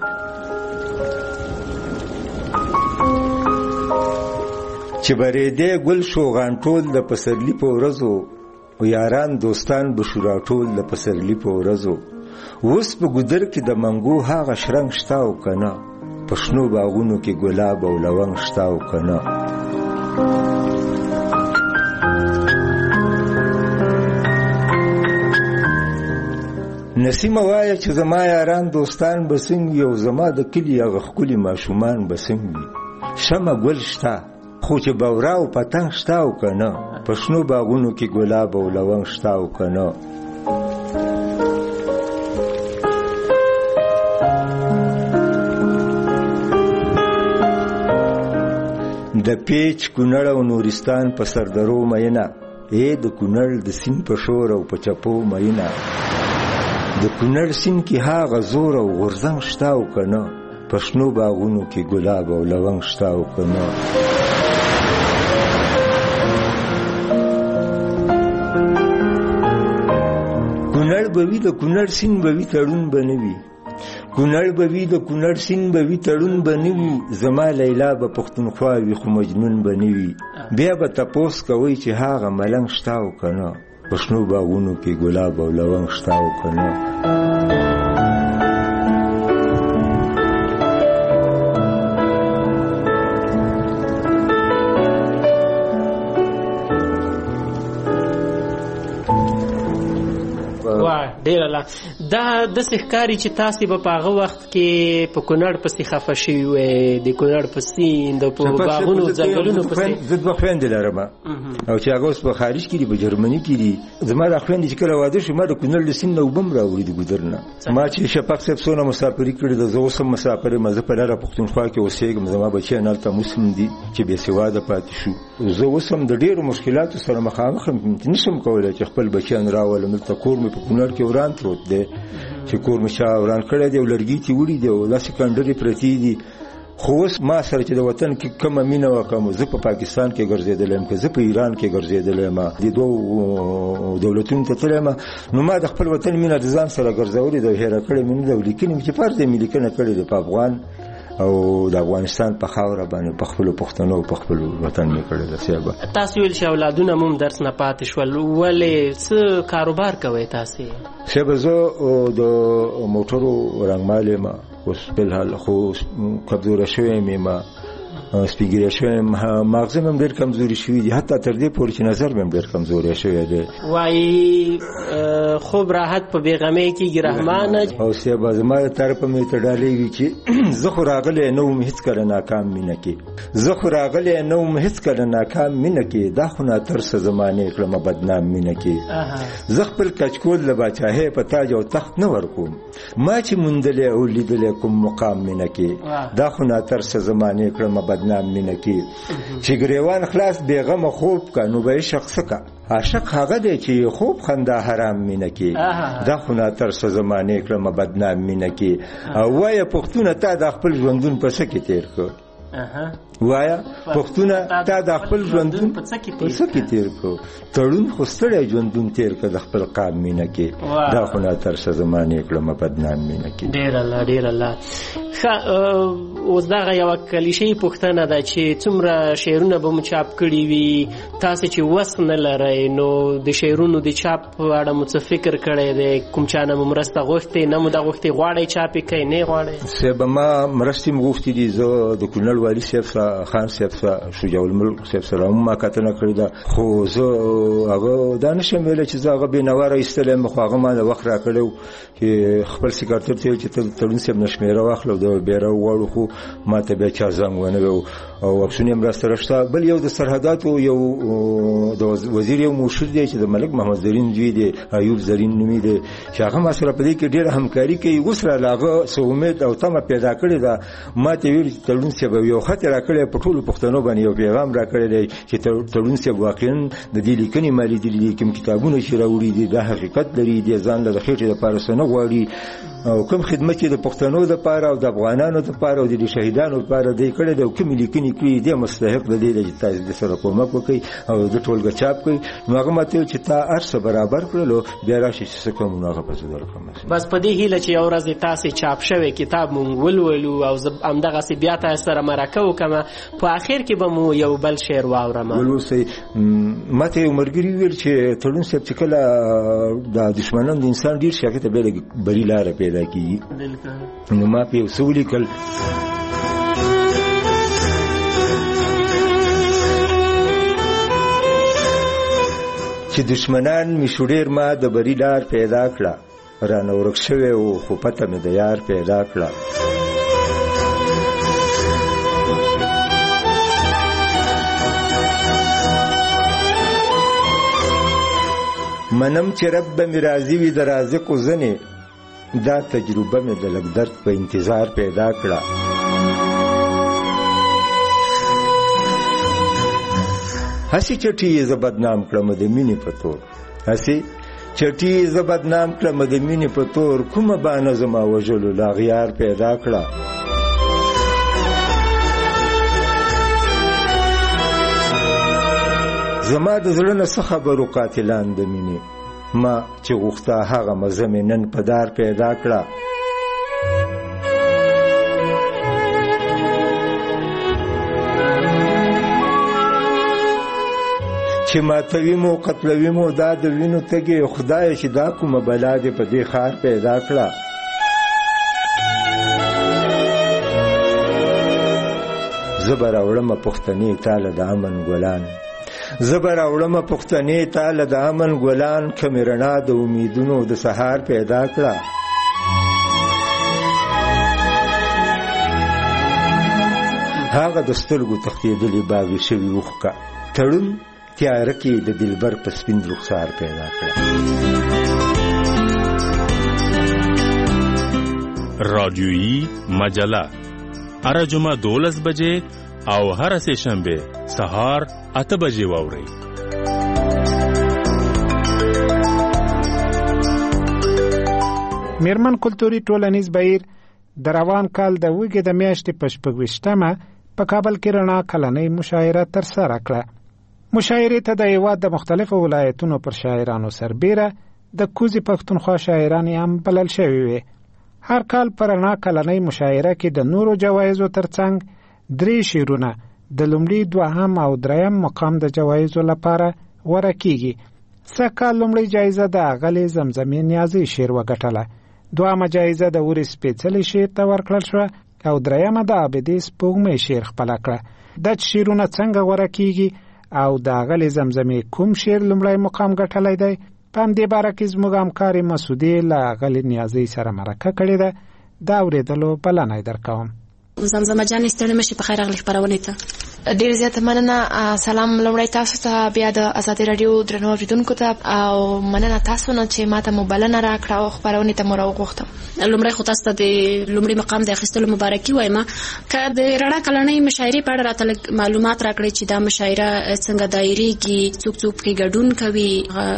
چې بری دې ګل شو غان ټول د پسرلی په ورځو او یاران دوستان بشورا ټول د پسرلی په ورځو اوس په ګودر کې د منګو هغه شرنګ شته او کنه پښنو باغونو کې ګلاب او لونګ شته او کنه نسیم وایي چې زما یاران دوستان بسنګ یو زما د کلی هغه خولي ماشومان بسنګ شمه ګل شته خو چې باورا او پتنګ شته او کنه پښنو باغونو کې ګلاب او لونګ شته او کنه د پیچ کونړ او نورستان په سردرو مینا اے د کونړ د سین په شور او په چپو مینا د کونړ سین کې هاغه زور او غرزنګ شته او کنه پښنو باغونو کې ګلاب او لونګ شته او کنه کونړ بوي د کونړ سین بوي تړون بنوي کونړ بوي د کونړ سین بوي تړون بنوي زما لیلا به پښتونخوا وي خو مجنون بنوي بیا به تپوس کوي چې هاغه ملنګ شته او کنه پښنو باغونو کې ګلاب او لونګ شته او کنه ډیر الله دا د سحکاری چې تاسو په هغه وخت کې په کونړ پسې خفه شوی وې د کونړ پسې د په باغونو ځنګلونو پسې زه دوه خويندې لرم او چې هغه اوس په خارج کې دي په جرمني کې دي زما د خويندې چې کله واده شو ما د کونړ لسین نو بم راوړي د ګودرنه ما چې شپږ سپ سونه مسافرې کړې د زو سم مسافرې مزه په لاره پښتونخوا کې اوسېږم زما بچي نه تل مسلم دي چې به سواده پاتې شو زه وسم د ډېرو مشکلاتو سره مخامخ نشم کولای چې خپل بچیان راولم تل کور مې په کونړ کې وران پروت دی چې کور مې شا وران کړی دی لرګي تی وړي دی او لاس کندري پرتی دي خو اوس ما سره چې د وطن کې کومه مینه وکم زه په پاکستان کې ګرځېدلم که زه په ایران کې ګرځېدلم د دوه دولتونو ته تلم نو ما د خپل وطن مینه د ځان سره ګرځولې د هېره کړې مینه د لیکنې چې فرض مې لیکنه کړې د افغان او د افغانستان په خاور باندې په خپل پښتنو په خپل وطن می کړل سیابه تاسو ویل چې اولادونه مم درس نه پاتې شول ولې څه کاروبار کوي تاسو سیابه زه د موټرو رنګمالې ما اوس په حال خو کمزور شوی مې ما سپیګری شوی مغز مې ډېر کمزوري شوی دي حتی تر دې پورې چې نظر مې ډېر کمزوري شوی دی وای خوب راحت په بیغمه کې رحمان او سیابه زما طرف مې ته ډالې وی چې زه خو راغلی نو مې هیڅ کله ناکام مینه کې زه خو راغلی نو مې هیڅ کله ناکام مینه کې دا خو نه تر څه زمانه کړم بدنام مینه کې زه خپل کچکول له بچاهه په تاج او تخت نه ورکوم ما چې مونډلې او لیدلې کوم مقام مینه کې دا خو نه تر څه زمانه کړم بدنام مینه کې چې ګریوان خلاص بیغمه خوب کا نو به شخص کا عاشق هغه دی چې خوب خندا حرام مینه کې دا خو نه تر څه زمانه کړم بدنام مینه کې او وای پښتون ته د خپل ژوندون په څه کې تیر کو وایا پښتونه تا د خپل ژوندون په څه کې تیر کو تړون خو ستړی ژوندون تیر کو د خپل قام مینه کې دا خو نه تر څه زمانه کړم بدنام مینه کې ډیر الله ډیر الله اوس دا یو کلیشې پښتنه ده چې څومره شعرونه به مو چاپ کړي وي تاسو چې وس نه لرئ نو د شعرونو د چاپ اړه مو څه فکر کړی دی کوم چانه مو مرسته غوښتې نه مو دا غوښتې غواړئ چاپ کوي نه غواړئ سبا ما مرستې مو غوښتې دي زه د کونړ والی صاحب خان صاحب شجاع الملک صاحب سره ما کتنه کړی ده خو زه هغه دا نشم ویلی چې زه هغه بېنواره ایستلی خو هغه ما د وخت را کړی چې خپل سکرتر ته چې ته تړون صاحب نه شمېره واخله د بیره وغواړو خو ما ته بیا چا زنګ ونه ویو او اکسونی مرسته راشته. بل یو د سرحداتو یو د وزیر یو مشر دی چې د ملک محمد زرین دوی دی، ایوب زرین نومي دی، چې هغه ما سره په دې کې ډېره همکاري کوي. اوس را لاغه څه امید او تمه پیدا کړې ده. ما ته ویل چې تړون صاحب یو خط را کړی په ټولو پښتنو باندې یو پیغام را کړی دی چې تړون صاحب واقعا د دې لیکنې ما لیدلي کوم کتابونه چې راوړي دي دا حقیقت لري، دې ځان له خېټې لپاره څه نه غواړي او کوم خدمت چې د پښتنو لپاره او د افغانانو لپاره او د شهیدانو لپاره دی کړی دی او کوم لیکنې کړي دي مستحق د دې چې تاسو د سره کومک وکړي او د ټولګه چاپ کړي. نو هغه ماته چې تا ارسه برابر کړلو بیا راشي چې کوم نو هغه په څه درکم. بس په دې هیله چې یو ورځ تاسو چاپ شوی کتاب مونږ ولولو او همدغه سی بیا تاسو سره مرکه وکم په اخر کې به مو یو بل شعر واورم. ولوسي ماته مرګري ویل چې تړون څه چې کله د دشمنانو د انسان ډیر شي ته به بری لار پیدا کیږي. نو ما په وسولي کل چې دشمنان می شوډیر ما د بری لار پیدا کړه، رانه ورک شوی او خو پته مې د یار پیدا کړه. منم چې رب به مې راضي وي د رازقو ځنې، دا تجربه مې د لږ درد په انتظار پیدا کړه. هسې چټي یې زه بدنام کړم د مینې په تور، هسې چټي یې زه بدنام کړم د مینې په تور، کومه بانه زما وژلو لا غیار پیدا کړه. زما د زړه نه څه خبرو قاتلان د مینې، ما چې غوښته هغه مزه مې نن په دار پیدا کړه. چې ماتوي مو قتلوي مو دا د وینو تږې، خدای چې دا کومه بلا دې په دې ښار پیدا کړه. زه به راوړمه پښتنې تاله د امن ګلان، زه به راوړمه پښتنې تاله د امن ګلان، کمې رڼا د امیدونو د سهار پیدا کړه. هغه د سترګو تښتېدلې باغې شوي اوښکه، تړون تیاره کې د دلبر په سپین رخسار پیدا کړه. رادیویی مجله هر جمعه دولس بجې او هر سه شنبه سهار اته بجې واورئ. میرمن کلتوري ټولنیز بهیر د روان کال د وګړي د میاشتې په شپږویشتمه په کابل کې رڼا کلنۍ مشاعره ترسره کړه. مشاعرې ته د هیواد د مختلفو ولایتونو پر شاعرانو سربیره د کوزي پښتونخوا شاعران هم بلل شوي وي. هر کال پر رڼا کلنۍ مشاعره کې د نورو جوایزو ترڅنګ درې شعرونه د لومړي، دوهم او دریم مقام د جوایزو لپاره غوره کیږي. سږکال لومړۍ جایزه د اغلې زمزمې نیازي شعر وګټله، دوهمه جایزه د اورې سپېڅلي شعر ته ورکړل شوه او دریمه د عابدې سپوږمۍ شعر خپله کړه. دا شعرونه څنګه غوره کیږي او د اغلې زمزمې کوم شعر لومړی مقام ګټلی دی، په همدې باره کې زموږ همکارې مسودې له اغلې نیازۍ سره مرکه کړې ده. دا اورېدلو بلنه یې درکوم. زمزمه جان ستړې مشي، په خیر راغلی خپرونې ته. ډېر زیاته مننه. سلام لومړی تاسو ته، بیا د ازادي راډیو درنو اوریدونکو ته، او مننه تاسو نه چې ماته مو بلنه راکړه او خپرونې ته مو راوغوښتم. لومړی خو تاسو ته د لومړي مقام د اخیستلو مبارکي وایم. که د رڼا کلنۍ مشاعرې په اړه راته لږ معلومات راکړئ چې دا مشاعره څنګه دایریږي، څوک څوک پکې ګډون کوي،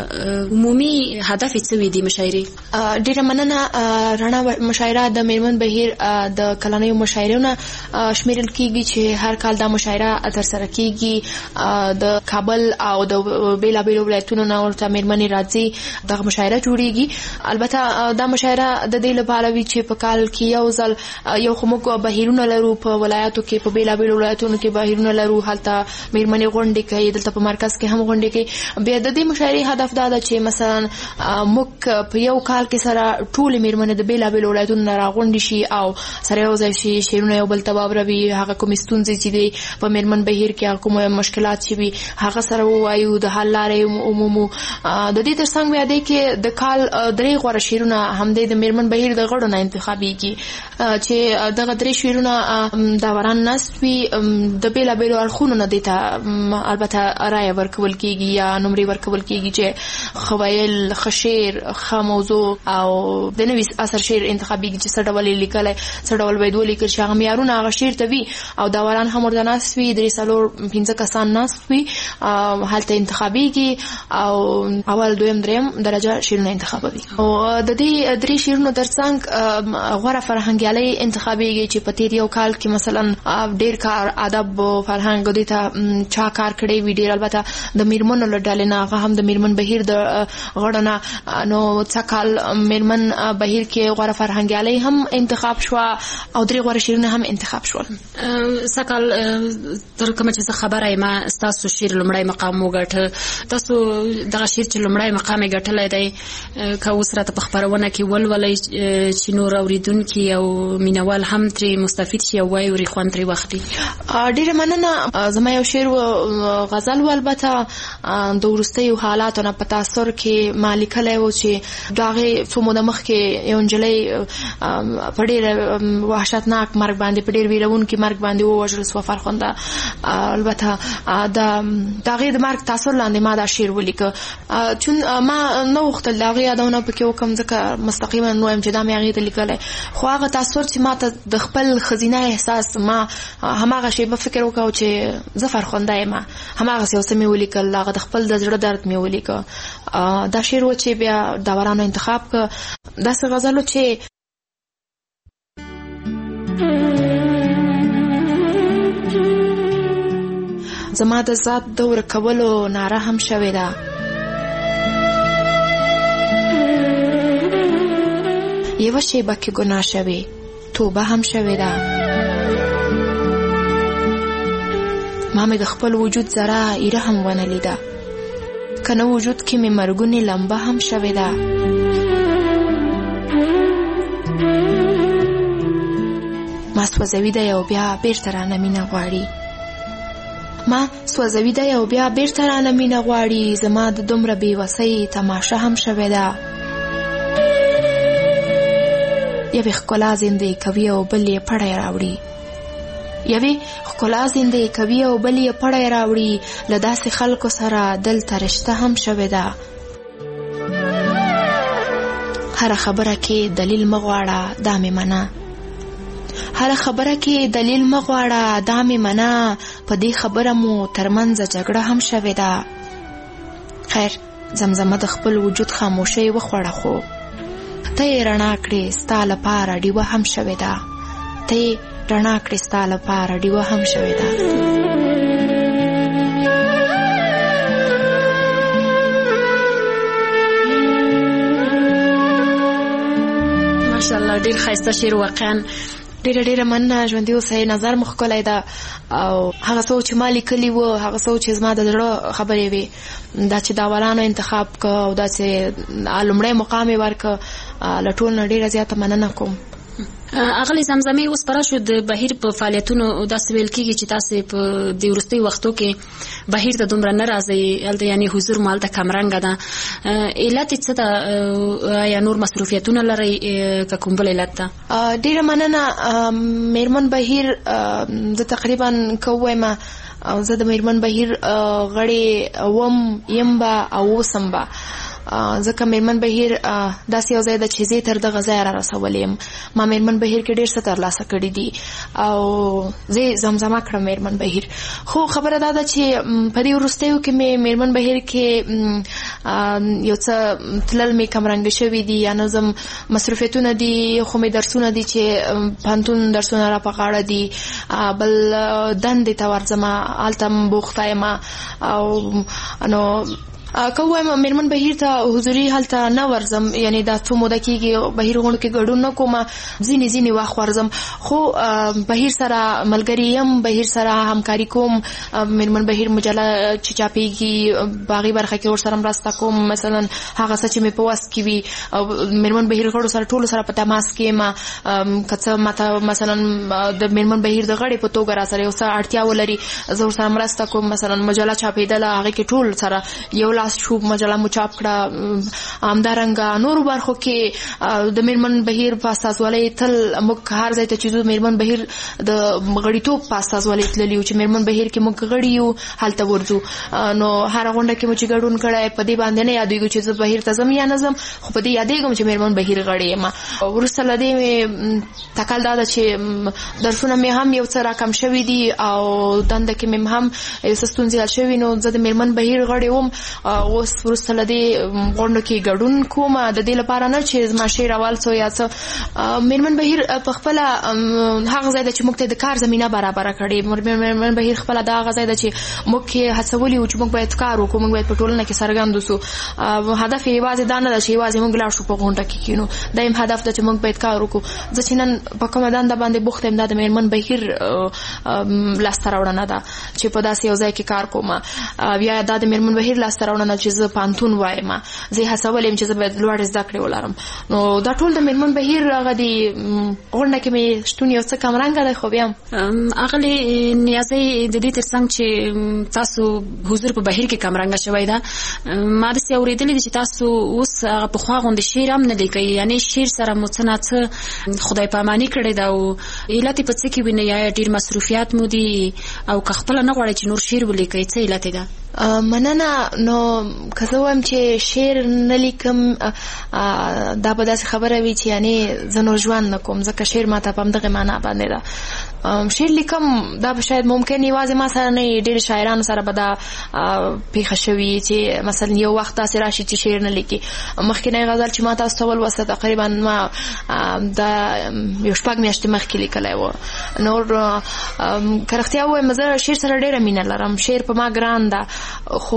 عمومي هدف یې څه وي د مشاعرې؟ ډېره مننه. رڼا مشاعره د میرمن بهیر د کلنیو مشاعرونو شمیرل کیږي چې هر کال دا مشاعره ترسره کیږي. د کابل او د بیلابیلو ولایتونو نه ورته میرمنې راځي، دغه مشاعره جوړیږي. البته دا مشاعره د دې لپاره وي چې په کال کې یو ځل یو خو موږ بهیرونه لرو په ولایاتو کې، په بیلابیلو ولایتونو کې بهیرونه لرو، هلته میرمنې غونډې کوي، دلته په مرکز کې هم غونډې کوي. بیا د دې مشاعرې هدف دا ده چې مثلا موږ په یو کال کې سره ټولې میرمنې د بیلابیلو ولایتونو نه راغونډې شي او سره یو ځای شي، شعرونه یو بل ته واوروي، هغه کومې ستونزې چې دي په میرمن بهیر کې، هغه کومه مشکلات چې وي هغه سره ووایو، د حل لارې عمومو. د دې ترڅنګ بیا دی کې د کال درې غوره شعرونه همدې د میرمن بهیر د غړو نه انتخابېږي. چې دغه درې شعرونه داوران ناست وي د بېلابېلو اړخونو نه دې ته البته رایه ورکول کېږي یا نمرې ورکول کېږي چې ښه ویل، ښه شعر، ښه موضوع او د نوي اثر شعر انتخابېږي چې څه ډول یې لیکلی، څه ډول باید ولیکل شي. هغه معیارونه هغه شعر ته وي او داوران هم ورته ناست وي، درې څلور پنځه کسان ناست وي، هلته انتخابېږي او اول دویم دریم درجه شعرونه انتخابوي. او د دې درې شعرونو ترڅنګ غوره فرهنګیالۍ انتخابېږي چې په تېر یو کال کې مثلا ډېر کار ادب او فرهنګ دې ته چا کار کړی وي، ډېر البته د میرمنو له ډلې نه، هغه هم د میرمن بهیر د غړو نه. نو څه کال میرمن بهیر کې غوره فرهنګیالۍ هم انتخاب شوه او درې غوره شعرونه هم انتخاب شول. څه کال تر کومه چې زه خبره یم ستاسو شعر لومړی مقام وګټه. تاسو دغه شعر چې لومړی مقام یې ګټلی دی که اوس راته په خپرونه کې ولولئ چې نور اورېدونکي او مینوال هم ترې مستفید شي او واوري خوند ترې واخلي. ډېره مننه. زما یو شعر غزل و، البته د وروستیو حالاتو نه په تاثر کې ما لیکلی و چې د هغې څو موده مخکې یو نجلۍ په ډېر وحشتناک مرګ باندې، په ډېر ویرونکي مرګ باندې ووژل سوه فرخنده. البته د هغې د مرګ تاثر لاندې ما دا شعر ولیکه، چون ما نه غوښتل د هغې یادونه پکې وکړم، ځکه مستقیما نوایم چې دا مې هغې ته لیکلی، خو هغه تاثر چې ما ته د خپل ښځینه احساس، ما هماغه شیبه فکر وکړ چې زه فرخنده یم، هماغسې یو څه مې ولیکل، هغه د خپل د زړه درد مې ولیکه. دا شعر و چې بیا داورانو انتخاب که. داسې غزل و چې زما د ذات د ورکولو ناره هم شوې ده، یوه شیبه کې ګناه شوې توبه هم شوې ده. ما مې د خپل وجود ذره ایره هم ونه لیده، که نه وجود کې مې مرګونې لمبه هم شوې ده. ما سوځوي دی او بیا بیرته رانه مینه غواړي، ما سوځوي دی او بیا بیرته رانه مینه غواړي. زما د دومره بېوسۍ تماشه هم شوې ده. یوې ښکلا زندې کوي او بل یې پړی راوړي، یوې ښکلا زندې کوي او بل یې پړی راوړي. له داسې خلکو سره دلته رشته هم شوې ده. هره خبره کې دلیل مه غواړه دا مې منه، هره خبره کې دلیل مه غواړه دا مې منه. په دې خبره مو ترمنځ جګړه هم شوې ده. خیر زمزمه د خپل وجود خاموشۍ وخوړه، خو ته یې رڼا کړې ستا لپاره ډیوه هم شوې ده، ته یې رڼا کړې ستا لپاره ډیوه هم شوې ده. ماشاءالله ډېر ښایسته شعر، واقعا ډېره ډېره مننه. ژوندي اوسئ. نظر مو ښکلی ده او هغه څه چې ما لیکلي وو، هغه څه چې زما د زړه خبرې وې، دا چې داورانو انتخاب که او دا چې لومړی مقام یې ورکه، له ټول نه ډېره زیاته مننه کوم. اغلی زمزمې اوس پره شو د بهیر په فعالیتونو داسې ویل کېږي چې تاسې په د وروستیو وختو کې بهیر ته دومره نه راځئ، هلته یعنې حضور مو هلته کمرنګه ده. علت یې څه ده؟ یا نور مصروفیتونه لرئ که کوم بل علت ده؟ ډېره مننه. میرمن بهیر زه تقریبا که ووایم زه د میرمن بهیر غړې وم یم به او اوسم به، ځکه میرمن بهیر داسې یو ځای ده چې زه تر دغه ځایه را رسولی یم. ما میرمن بهیر کې ډېر څه ترلاسه کړي دي او زه زمزمه کړم میرمن بهیر. خو خبره دا ده چې په دې وروستیو کې مې میرمن بهیر کې یو څه تلل مې کمرنګه شوي دي، یا نظم مصروفیتونه دي، خو مې درسونه دي چې پوهنتون درسونه را په غاړه دي، بل دندې ته ورځم، هلته م بوخته یم. او نو که ووایم میرمن بهیر ته حضوري هلته نه ورځم، یعنې دا څو موده کېږي بهیر غونډو کې ګډون نه کوم، ځینې ځینې وخت ورځم، خو بهیر سره ملګري یم، بهیر سره همکاري کوم. میرمن بهیر مجله چې چاپېږي په هغې برخه کې ورسره مرسته کوم، مثلا هغه څه چې مې په وس کې وي. میرمن بهیر غړو سره ټولو سره په تماس کې یم، که څه ماته مثلا د میرمن بهیر د غړې په توګه را سره یو څه اړتیا ولري زه ورسره مرسته کوم. مثلا مجله چاپېدله هغې کې ټول سره یو لاس چوب مجله مو چاپ کړه همدارنګه نورو برخو کې د میرمن بهیر په استازولۍ تل موږ هر ځای ته چې زو میرمن بهیر د غړیتوب په استازولۍ تللی چې میرمن بهیر کې موږ غړي یو هلته ورځو نو هر غونډه کې مو چې ګډون کړای په دې باندې نه یادېږي چې زه بهیر ته ځم یا نه ځم خو په دې یادېږم چې میرمن بهیر غړی یم وروسته له دې مې تکل دا ده چې درسونه مې هم یو څه راکم شوي دي او دنده کې مې هم یو څه ستونزې حل شوي نو زه د میرمن بهیر غړی وم اوس وروسته له دې غونډو کې ګډون کوم د دې لپاره نه چې زما شعر اول څو یا څه میرمن بهیر په خپله هغه ځای ده چې موږ ته د کار زمینه برابره کړې میرمن بهیر خپله دا هغه ځای ده چې موږ کې هڅولي وو چې موږ باید کار وکړو موږ باید په ټولنه کې څرګند اوسو هدف یې یوازې دا نه ده چې یوازې موږ لاړ شو په غونډه کې کینو دا یم هدف ده چې موږ باید کار وکړو زه چې نن په کومه دنده باندې بوخت یم دا د میرمن بهیر لاسته راوړنه ده چې په داسې یو ځای کې کار کوم یا دا د میرمن بهیر لاسته راوړنه چې زه پوهنتون وایم زه یې هڅولی یم چې زه باید لوړې زده کړې ولرم نو دا ټول د میرمن بهیر هغه د غونډه کې مې شتون یو څه کمرنګه دی خو بیا هم اغلې نیازۍ د دې تر څنګ چې تاسو حضور په بهیر کې کمرنګه شوی ده ما داسې اورېدلي دي چې تاسو اوس هغه پخوا غوندې شعر هم نه لیکئ یعنې شعر سره مو څه نه څه خدای پاماني کړې ده او علت یې په څه کې وینئ یا ډېر مصروفیات مو دي او که خپله نه غواړئ چې نور شعر ولیکئ څه علت یې ده مننه نو که زه وایم چې شعر نه لیکم دا به داسې خبره وي چې یعنې زه نور ژوند نه کوم ځکه شعر ما ته په همدغې معنا باندې ده شعر لیکم دا به شاید ممکن یوازې ما سره نه ډېر شاعرانو سره به دا پیښه شوي چې مثلا یو وخت داسې راشي چې شعر نه لیکي مخکینی غزل چې ما تاسو ته ولوسته تقریبا ما دا یو شپږ میاشتې مخکې لیکلی و نور که رښتیا ووایم زه شعر سره ډېره مینه لرم شعر په ما ګران ده خو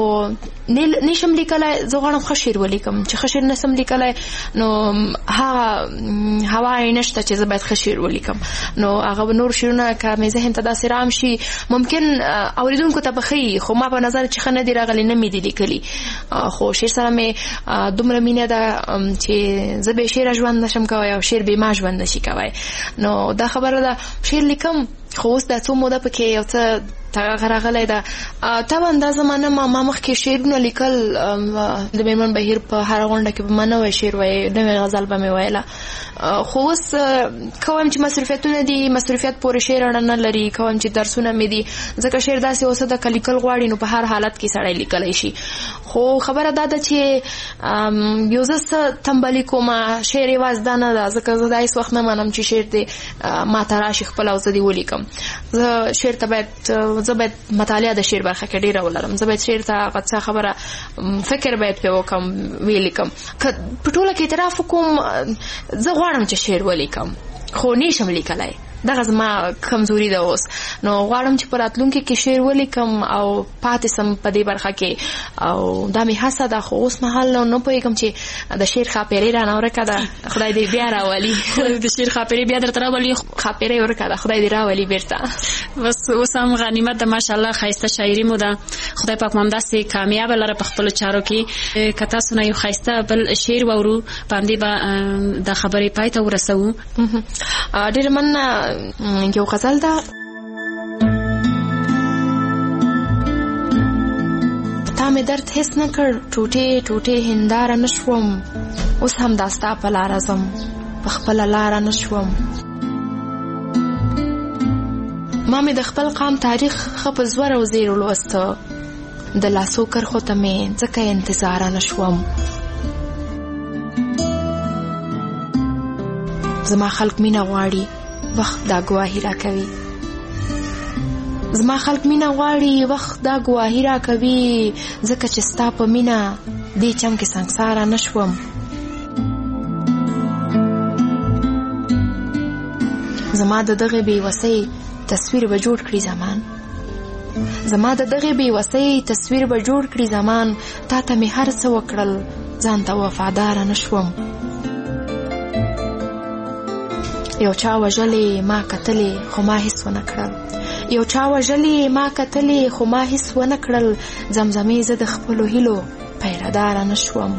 نشم لیکلی زه غواړم ښه شعر ولیکم چې ښه شعر نسم لیکلی نو هغه هوا یې نشته چې زه باید ښه شعر ولیکم نو هغه نور شعرونه که مې ذهن ته داسې رام شي ممکن اورېدونکو ته به ښه خو ما په نظر چې ښه نه دي راغلي نه مې دي لیکلي خو شعر سره مې دومره مینه ده چې زه بې شعره ژوند نشم کوی او شعر بې ما ژوند نشي کوی نو دا خبره ده شعر لیکم خو اوس دا څو موده پکې یو څه تغیر راغلی ده طبعا دا زمانه ما ما مخکې شعرونه لیکل د میرمن بهیر په هره غونډه کې به ما نوی شعر وایي نوې غزل به مې ویله خو اوس که وایم چې مصروفیتونه دي مصروفیت پورې شعر اړه نه لري که وایم چې درسونه مې دي ځکه شعر داسې اوسه ده که لیکل غواړي نو په هر حالت کې سړی لیکلی شي خو خبره دا ده چې یو زه څه تنبلي کومه شعر یوازې دا نه ده ځکه زه دا هېڅ وخت نه منم چې شعر دی ما ته راشي خپله او زه دې ولیکم زه شعر ته باید زه باید مطالعه د شعر برخه کې ډېره ولرم زه باید شعر ته هغه څه خبره فکر باید پرې وکړم ویې لیکم که په ټوله کې اعتراف وکړم زه غواړم چې شعر ولیکم خو نشم لیکلی دغه زما کمزوري ده اوس نو غواړم چې په راتلونکي کې شعر ولیکم او پاتې سم په دې برخه کې او دا مې هڅه ده خو اوس مهال نه پوهېږم چې د شعر خاپېرې رانه ورکه ده خدای دې بیا راولي د شعر خاپېرې بیا درته راولي خاپېرې ورکه ده خدای دې راولي بیرته بس اوس هم غنیمت ده ماشاءالله ښایسته شاعري مو ده خدای پاک مو همداسې کامیابه لره په خپلو چارو کې که تاسو نه یو ښایسته بل شعر واورو په همدې به دا خبرې پای ته ورسوو ډېره مننه یو غزل ده تا مې درد هېڅ نه کړ ټوټې ټوټې هنداره نه شوم اوس هم دا ستا په لاره ځم په خپله لاره نه شوم ما مې د خپل قام تاریخ ښه په زور او زیر ولوسته د لاسو کرښو ته مې ځکه انتظاره نه شوم زما خلک مینه غواړي وخت دا گواهی را کوي زما خلک مینه غواړي وخت دا گواهی را کوي ځکه چې ستا په مینه دې چم کې سنګساره نه شوم زما د دغې بېوسۍ تصویر به جوړ کړي زمان زما د دغې بېوسۍ تصویر به جوړ کړي زمان تا ته مې هر څه وکړل ځان ته وفاداره نه شوم یو چا وژلې ما کتلې خو ما هیڅ ونه کړل یو چا وژلې ما کتلې خو ما هیڅ ونه کړل زمزمې زه د خپلو هیلو پیرداره نه شوم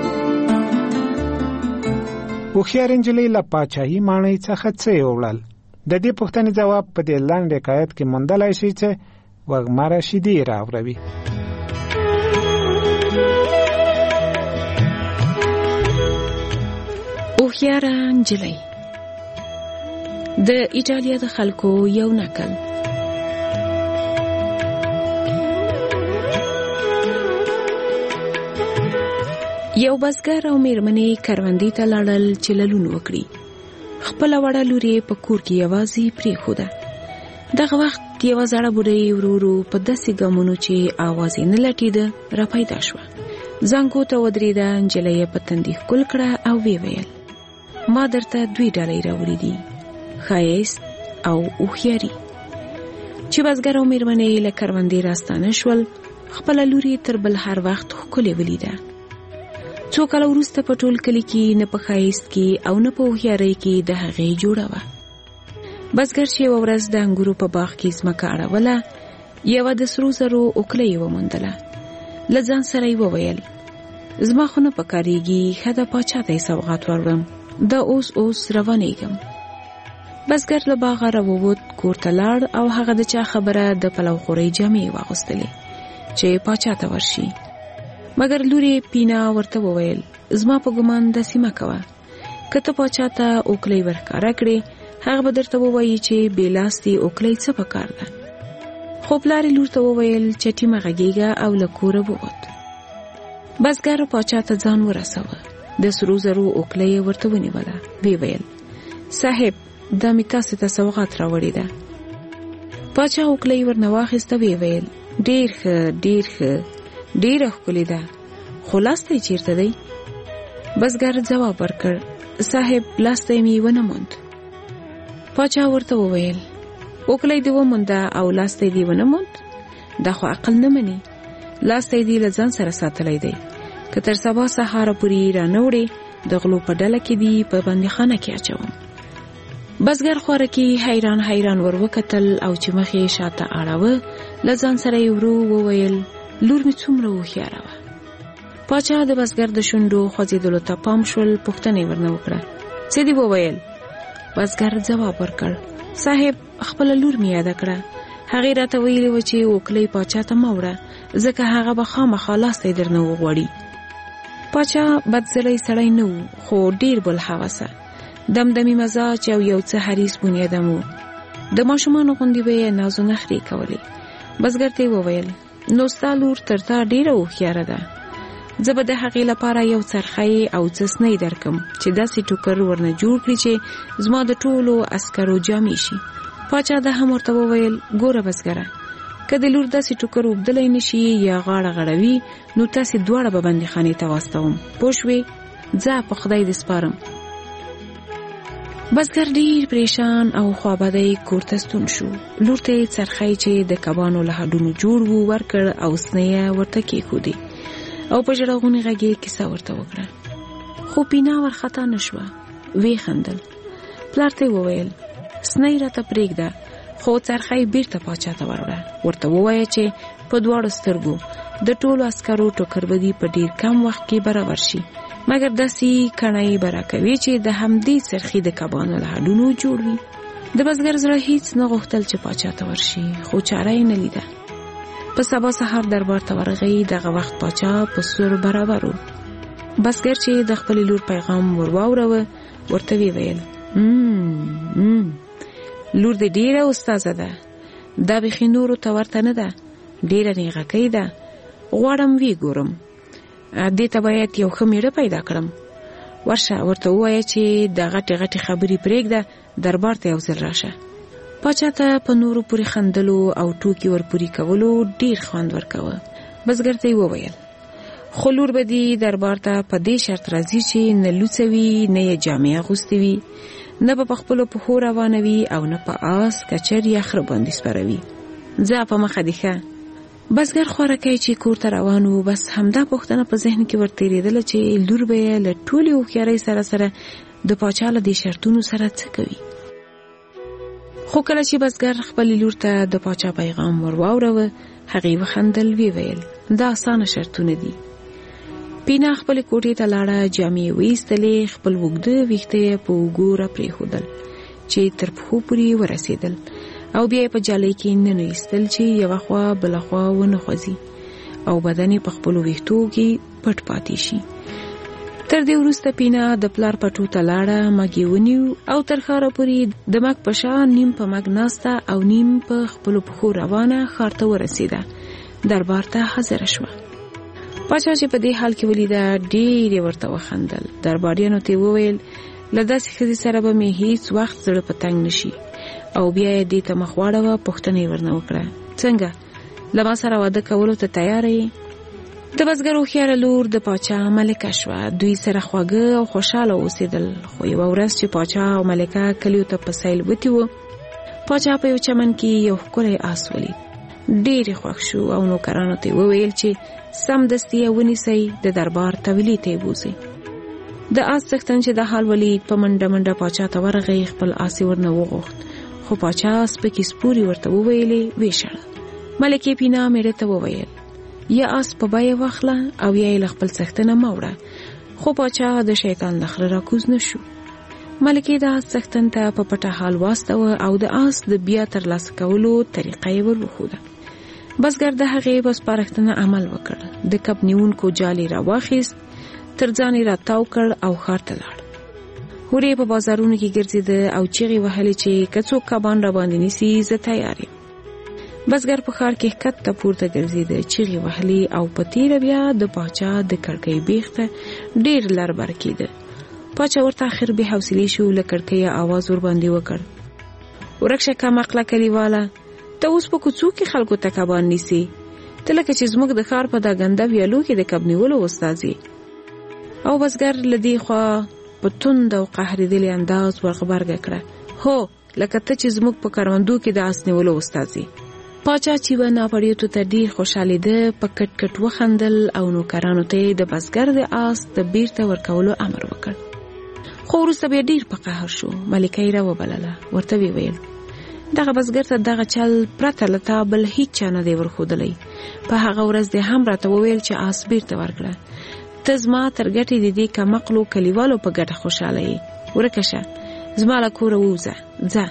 هوښیار نجلۍ له پاچاهي ماڼۍ څخه څه یوړل د دې پوښتنې جواب په دې لاندې حکایت کې موندلای شئ چې وږمه شیدې راوړوي. هوښیاره نجلۍ. د ایټالیا د خلکو یو نکل. یو بزګر او میرمنې کروندې ته لاړل چې للون وکړي. خپل وړه لور یې په کور کې یوازې پرېښوده. دغه وخت یوه زړه بوډۍ ورو ورو په داسې ګامونو چې اواز یې نه لټېده را پیدا شوه. زانګو ته ودرېده. نجلۍ یې په تندي ښکل کړه او ویې ویل: ما درته دوی ډالۍ راوړي دي، ښایست او هوښیاري. چې بزګر او میرمنې له کروندې راستانه شول، خپله لور یې تر بل هر وخت ښکلې ولیده. څو کاله وروسته په ټول کلي کې نه په ښایست کې او نه په هوښیارۍ کې د هغې جوړه وه. بزګر چې یوه ورځ د انګورو په باغ کې ځمکه اړوله، یوه د سرو زرو اوکله یې وموندله. له ځان سره یې وویل: زما خو نه پکارېږي، ښه ده پاچا ته یې سوغات وروړم، دا اوس اوس روانېږم. بزګر له باغه راووت، کور ته لاړ او هغه د چا خبره د پلو خورۍ جامې یې واغوستلې چې پاچا ته ورشي. مګر لور یې پینا ورته وویل: زما په ګمان داسې مه کوه، که ته پاچا ته اوکلۍ ورښکاره کړې، هغه به درته ووایي چې بې لاستې اوکلۍ څه پکار ده. خو پلار یې لور ته وویل: چټي مه غږېږه، او له کوره ووت. بزګر پاچا ته ځان ورسوه. د سرو زرو اوکلۍ یې ورته ونیوله. ویې ویل: صاحب، دا مې تاسې ته سوغات راوړې ده. پاچا اوکلۍ ورنه واخیسته. ویې ویل: ډېر ښه، ډېر ښه، ډېره ښکلې ده، خو لاستی چیرته دی؟ بزګر ځواب ورکړ: صاحب، لاستی مې ونه موند. پاچا ورته وویل: اوکلۍ دې ومونده او لاستی دې ونه موند؟ دا خو عقل نه مني. لاستی دې له ځان سره ساتلی دی، که تر سبا سهاره پورې رانه وړې، د غلو په ډله کې دې په بندیخانه کې اچوم. بزګر خوارکي حیران حیران ور وکتل او چې مخ یې شاته اړاوه، له ځان سره یې ورو وویل: لور مې څومره هوښیاره وه. پاچا د بزګر د شونډو خوځېدلو ته پام شول. پوښتنه یې ورنه وکړه: څه دې وویل؟ بزګر ځواب ورکړ: صاحب، خپله لور مې یاده کړه. هغې راته ویلي وه چې اوکلۍ پاچا ته مه وړه، ځکه هغه به خامخا لاستی درنه وغواړي. پاچا بدزړی سړی نه و، خو ډېر بلحوثه، دمدمي مزاج او یو څه حریص بنیادم و. د ماشومانو غوندې به یې ناز و نخرې کولې. بزګر ته یې وویل: نو ستا لور تر تا ډېره هوښیاره ده. زه به د هغې لپاره یو څرخی او څه سنۍ درکم چې داسې ټوکر ورنه جوړ کړي چې زما د ټولو عسکرو جامې شي. پاچا دا هم ورته وویل: ګوره بزګره، که د لور داسې ټوکر اوبدلی نشي یا غاړه غړوي، نو تاسې دواړه به بندیخانې ته واستوم. پوه شوې؟ ځه، په خدای دې سپارم. بزګر ډیر پریشان او خوابدی کور ته ستون شو. لور ته څرخی چې د کبانو له هډونو جوړ وو ورکړ او سنیه ورته کېښودې او په ژړغوني غږ یې کیسه ورته وکړه. خو پینا ورخطا نه شوه. ویې خندل. پلار ته وویل: سنۍ راته پرېږده، خو څرخی بیرته پاچا ته وروړه. ورته ووایه چې په دواړو سترګو د ټولو عسکرو ټوکر به دې په ډیر کم وخت کې برابر شي، مګر داسې کڼۍ به راکوي چې د همدې څرخي د کبانو له هډونو جوړ وي. د بزګر زړه هیڅ نه غوښتل چې پاچا ته ورشي، خو چاره یې نه لیده. په سبا سهار دربار ته ورغی. دغه وخت پاچا په سور برابر و. بزګر چې د خپلې لور پیغام ور واوروه، ورته ویې ویل: لور دې ډېره استاذه ده، دا بیخي نورو ته ورته نه ده، ډېره نیغکۍ ده. غواړم وی ګورم، دې ته باید یو ښه میړه پیدا کړم. ورشه، ورته ووایه چې د غټې غټې خبرې پرېږده، دربار ته یو ځل راشه. پاچا ته په نورو پورې خندلو او ټوکې ورپورې کولو ډېر خوند ورکوه. بزګر ته یې وویل: خو لور به دې دربار ته په دې شرط راځي چې نه لوڅه وي، نه یې جامې اغوستې وي، نه به په خپلو پښو روانه وي او نه په آس، کچر یا خره باندې سپروي. ځه په مخه دې ښه. بزګر خوارکی چې کور ته روان و، بس همدا پوښتنه په ذهن کې ورتېرېدله چې لور به یې له ټولې هوښیارۍ سره سره د پاچا له دې شرطونو سره څه کوي. خو کله چې بزګر خپلې لور ته د پاچا پیغام ور واوروه، هغې وخندل. ویې ویل: دا اسانه شرطونه دي. پینا خپلې کوټې ته لاړه، جامې یې وایستلې، خپل اوږده ویښته یې په اوږو را پرېښودل چې تر پخو پورې ورسېدل او بیا په جالۍ کې نه نېستل چې یو خوا بل خوا ونه خوځي او بدن په خپل ویښتو کې پټ پاتې شي. تر دې وروسته پینا د پلار پټو ته لاړه، مګې ونیو او تر ښاره پورې د مګ په شا نیم په مګ ناسته او نیم په خپلو پښو روانه ښار ته ورسېده. دربار ته حاضره شوه. پاچا چې په دې حال کې ولیده ډېرې ورته وخندل. درباریانو ته وویل له داسې ښځې سره به مې هیڅ وخت زړه په تنګ نشي او بیا یې دې ته مخ واړوه. پوښتنه یې ورنه وکړه څنګه له ما سره واده کولو ته تیاره یې؟ د بزګر هوښیاره لور د پاچا ملکه شوه. دوی سره خواږه او خوشحاله اوسېدل. خو یوه ورځ چې پاچا او ملکه کلیو ته په سیل وتي وو، پاچا په یو چمن کې یو ښکلی آس ولید. ډېر خوښ شو او نوکرانو ته وویل چې سمدستي یې ونیسئ، د دربار طویلې ته یې بوځئ. د آس څښتن چې د حال ولید په منډه منډه پاچا ته ورغی، خپل آس یې ورنه وغوښت. خو پاچا سپکې سپورې ورته وویلې، ویې شړه. ملکې پینا میړه ته وویل یا آس په بیه واخله او یا یې له خپل څښتنه مه وړه. خو پاچا د شیطان له خره راکوز نه شو. ملکې د آس څښتن ته په پټه حال واستوه او د آس د بیا ترلاسه کولو طریقه یې ور وښوده. بزګر د هغې په سپارښتنه عمل وکړ. د کب نیونکو جال یې راواخیست، تر ځان یې راتاو کړ او ښار ته لاړ. هورې په بازارونو کې ګرځېده او چیغې وهلې چې که څوک کبان را باندې نیسي زه تیار یم. بزګر په ښار کې ښکته پورته ګرځېده، چیغې وهلې او په تیره بیا د پاچا د کړکۍ بیخ ته ډېر لر بر کېده. پاچا ورته آخر بې حوصلې شو، له کړکۍ آواز ور باندې وکړ ورک شه کمعقله کلیواله، ته اوس په کوڅو کې خلکو ته کبان نیسي، ته لکه چې زموږ د ښار په دا ګنده ویالو کې د کب نیولو استاد یې. او بزګر له دې خوا په توند او قهرېدلي انداز ور غبرګه کړه، هو لکه ته چې زموږ په کروندو کې د آس نیولو استاد یې. پاچا چې و ناپړیتو ته ډېر خوشحالېده، په کټ کټ وخندل او نوکرانو ته د بزګر د آس د بیرته ورکولو امر وکړ. خو وروسته بیا ډېر په قهر شو. ملکه یې راوبلله، ورته ویې ویل دغه بزګر ته دغه چل پرته له تا بل هیڅ چا نه دی ورښودلی. په هغه ورځ دې هم راته وویل چې آس بیرته ورکړه. ته زما تر ګټې د دې کمقلو کلیوالو په ګټه خوشحاله یې. ورکه شه، زما له کوره ووځه، ځه.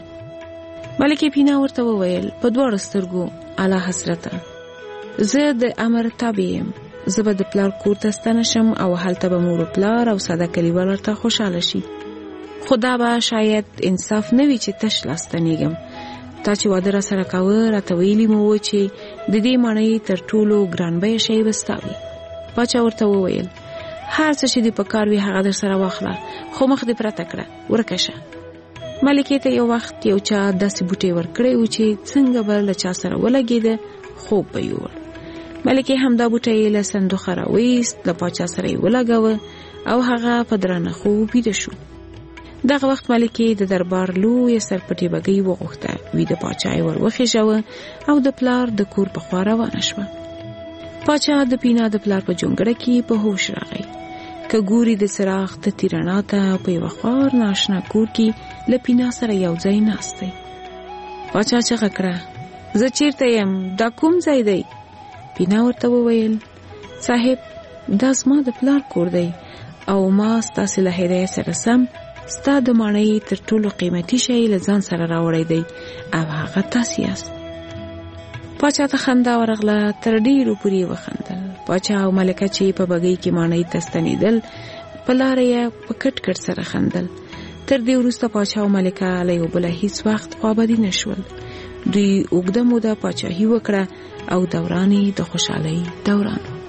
ملکې پینا ورته وویل په دواړو سترګو اعلی حضرته، زه د امر تابع یم. زه به د پلار کور ته ستنه شم او هلته به مور و پلار او ساده کلیوال ورته خوشحاله شي. خو دا به شاید انصاف نه وي چې تش لاس ستنېږم. تا چې واده را سره کاوه راته ویلي مو و چې د دې ماڼۍ تر ټولو ګران بیه شی به ستا وي. پاچا ورته وویل هر څه چې دې په کار وي هغه در سره واخله، خو مخ دې پرته کړه، ورکه شه. ملکې ته یو وخت یو چا داسې بوټی ورکړی و چې څنګه به له چا سره ولګېده، خوب به یوړ. ملکې همدا بوټی له صندوقه راویست، له پاچا سره یې ولګاوه او هغه په درانه خوب ویده شو. دغه وخت ملکې د دربار لویه سرپټې بګۍ وغوښته، ویده پاچا یې ور وخېژاوه او د پلار د کور په خوا روانه شوه. پاچا د پینا د پلار په جونګړه کې په هوش راغی. که ګوري د څراغ د تیرڼا ته په یوه خوار ناشنا کور کې له پینا سره یو ځای ناست دی. پاچا چغه کړه زه چیرته یم، دا کوم ځای دی؟ پینا ورته وویل صاحب دا زما د پلار کور دی او ما ستاسې له هدایت سره سم ستا د ماڼۍ تر ټولو قیمتي شی له ځان سره راوړی دی او هغه تاسې یاست. پاچا ته خندا ورغله، تر ډېرو پورې وخندل. پاچا او ملکه چې په بګۍ کې ماڼۍ ته ستنېدل په لاره یې په کټ کټ سره خندل. تر دې وروسته پاچا او ملکه له یو بله هیڅ وخت خوابدي نه شول. دوی اوږده موده پاچاهي وکړه او دوران یې د خوشحالۍ دوران و.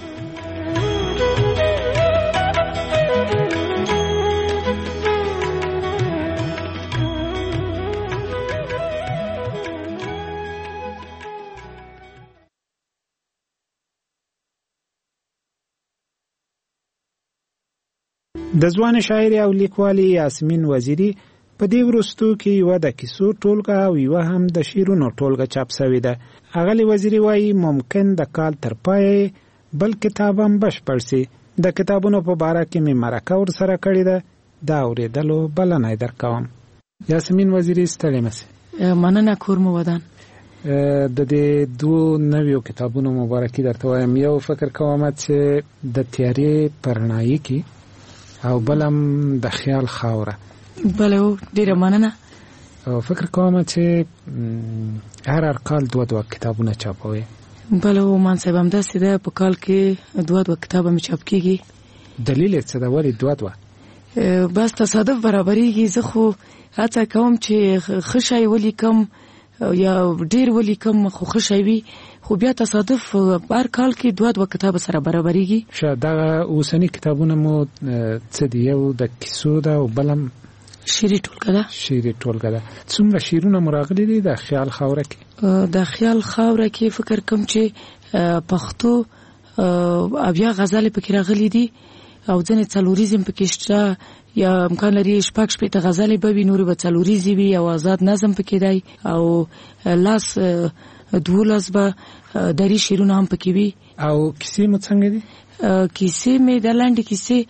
د ځوان شاعر او لیکوالې یاسمین وزیری په دې وروستو کې یو د کیسو ټولګه او یو هم د شعرونو ټولګه چاپ شوې ده. اغلی وزیری وایي ممکن د کال تر پای بل کتاب هم بشپړ شي. د کتابونو په باره کې مې مرکه ور سره کړې ده، دا اورېدلو بلنه درکوم. یاسمین وزیری ستړې مشه. مننه کور مو ودان. د دې دوه نویو کتابونو مبارکي درته وایم. یو فکر کوم چې د تیارې پرنایي کې او بلم د خیال خاوره. بله ډیره مننه. او فکر کوم چې هر هر کال دوه دوه کتابونه چاپوي. بله ومان صاحب همداسې ده، په کال کې دوه دوه کتابه مې چاپ کېږي. دلیل یې څه ده ولې دوه دوه؟ بس تصادف برابرېږي. زه خو هڅه کوم چې ښه شی ولیکم یا ډېر ولیکم، خو ښه شی وي، خو بیا تصادف هر کال کې دوه دوه کتابه سره برابرېږي. ښه، دغه اوسني کتابونه مو څه دي؟ یو د کیسو ده او بل شعري ټولګه ده. شعري ټولګه ده. څومره شعرونه مو راغلي دي د خیال خاوره کې؟ د خیال خاوره کې فکر کوم چې پښتو اویا غزلې پکې راغلي دي او ځینې څلوریزم پکې شته، یا امکان لري شپږ شپېته غزلې به وي، نورې به څلوریزې وي، او آزاد نظم پکې دی، او لاس دولس به دري شعرونه هم پکې وي. او کیسې مو څنګه دي؟ کیسې مې د لنډې کیسې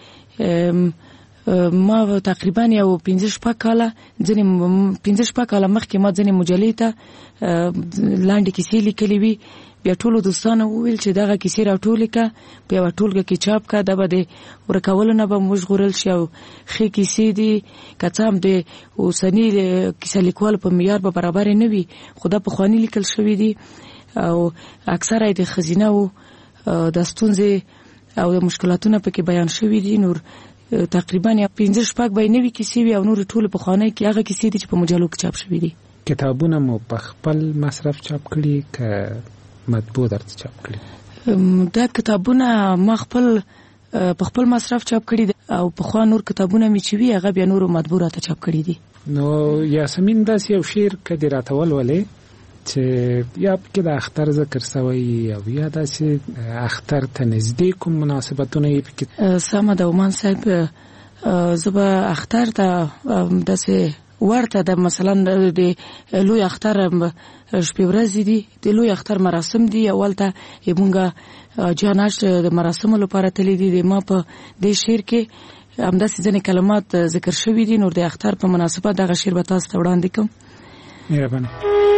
ما تقریبا یو پنځه شپږ کاله ځینې پنځه شپږ کاله مخکې ما ځینې مجلې ته لنډې کیسې لیکلې وي. بیا ټولو دوستانو وویل چې دغه کیسې راټولې کړه، په یوه ټولګه کې چاپ کړه، دا به د ورکولو نه به موږ ژغورل شي او ښې کیسې دي. که څه هم د اوسني کیسه لیکوالو په معیار به برابرې نه وي، خو دا پخواني لیکل شوي دي او اکثره یې د ښځینه وو د ستونزې او د مشکلاتونه پکې بیان شوي دي. نور تقریبا پنځه شپږ به یې نوي کیسې وي او نورې ټولې پخوانۍ کې هغه کیسې دي چې په مجلو کې چاپ شوي دي. کتابونه مو په خپل مصرف چاپ کړي که مطبوع درته چاپ کړي؟ دا کتابونه ما خپل په خپل مصرف چاپ کړي دي او پخوا نور کتابونه مې چې وي هغه بیا نورو مطبوع راته چاپ کړي دي. نو یاسمین داسې یو شعر که دې راته ولولې چې یا پکې د اختر ذکر سوی او یا داسې اختر ته نږدې کوم مناسبتونه یې پکې؟ سمه ده عمان صاحب، زه به اختر ته داسې ورته د مثلا د لوی اختر شپې ورځې دي، د لوی اختر مراسم دي، اول ته مونږ جاناش د مراسمو لپاره تللی دي. ما په دې شعر کې همداسې ځینې کلمات ذکر شوي دي. نور د اختر په مناسبت دغه شعر به تاسو ته وړاندې کړم. مهرباني.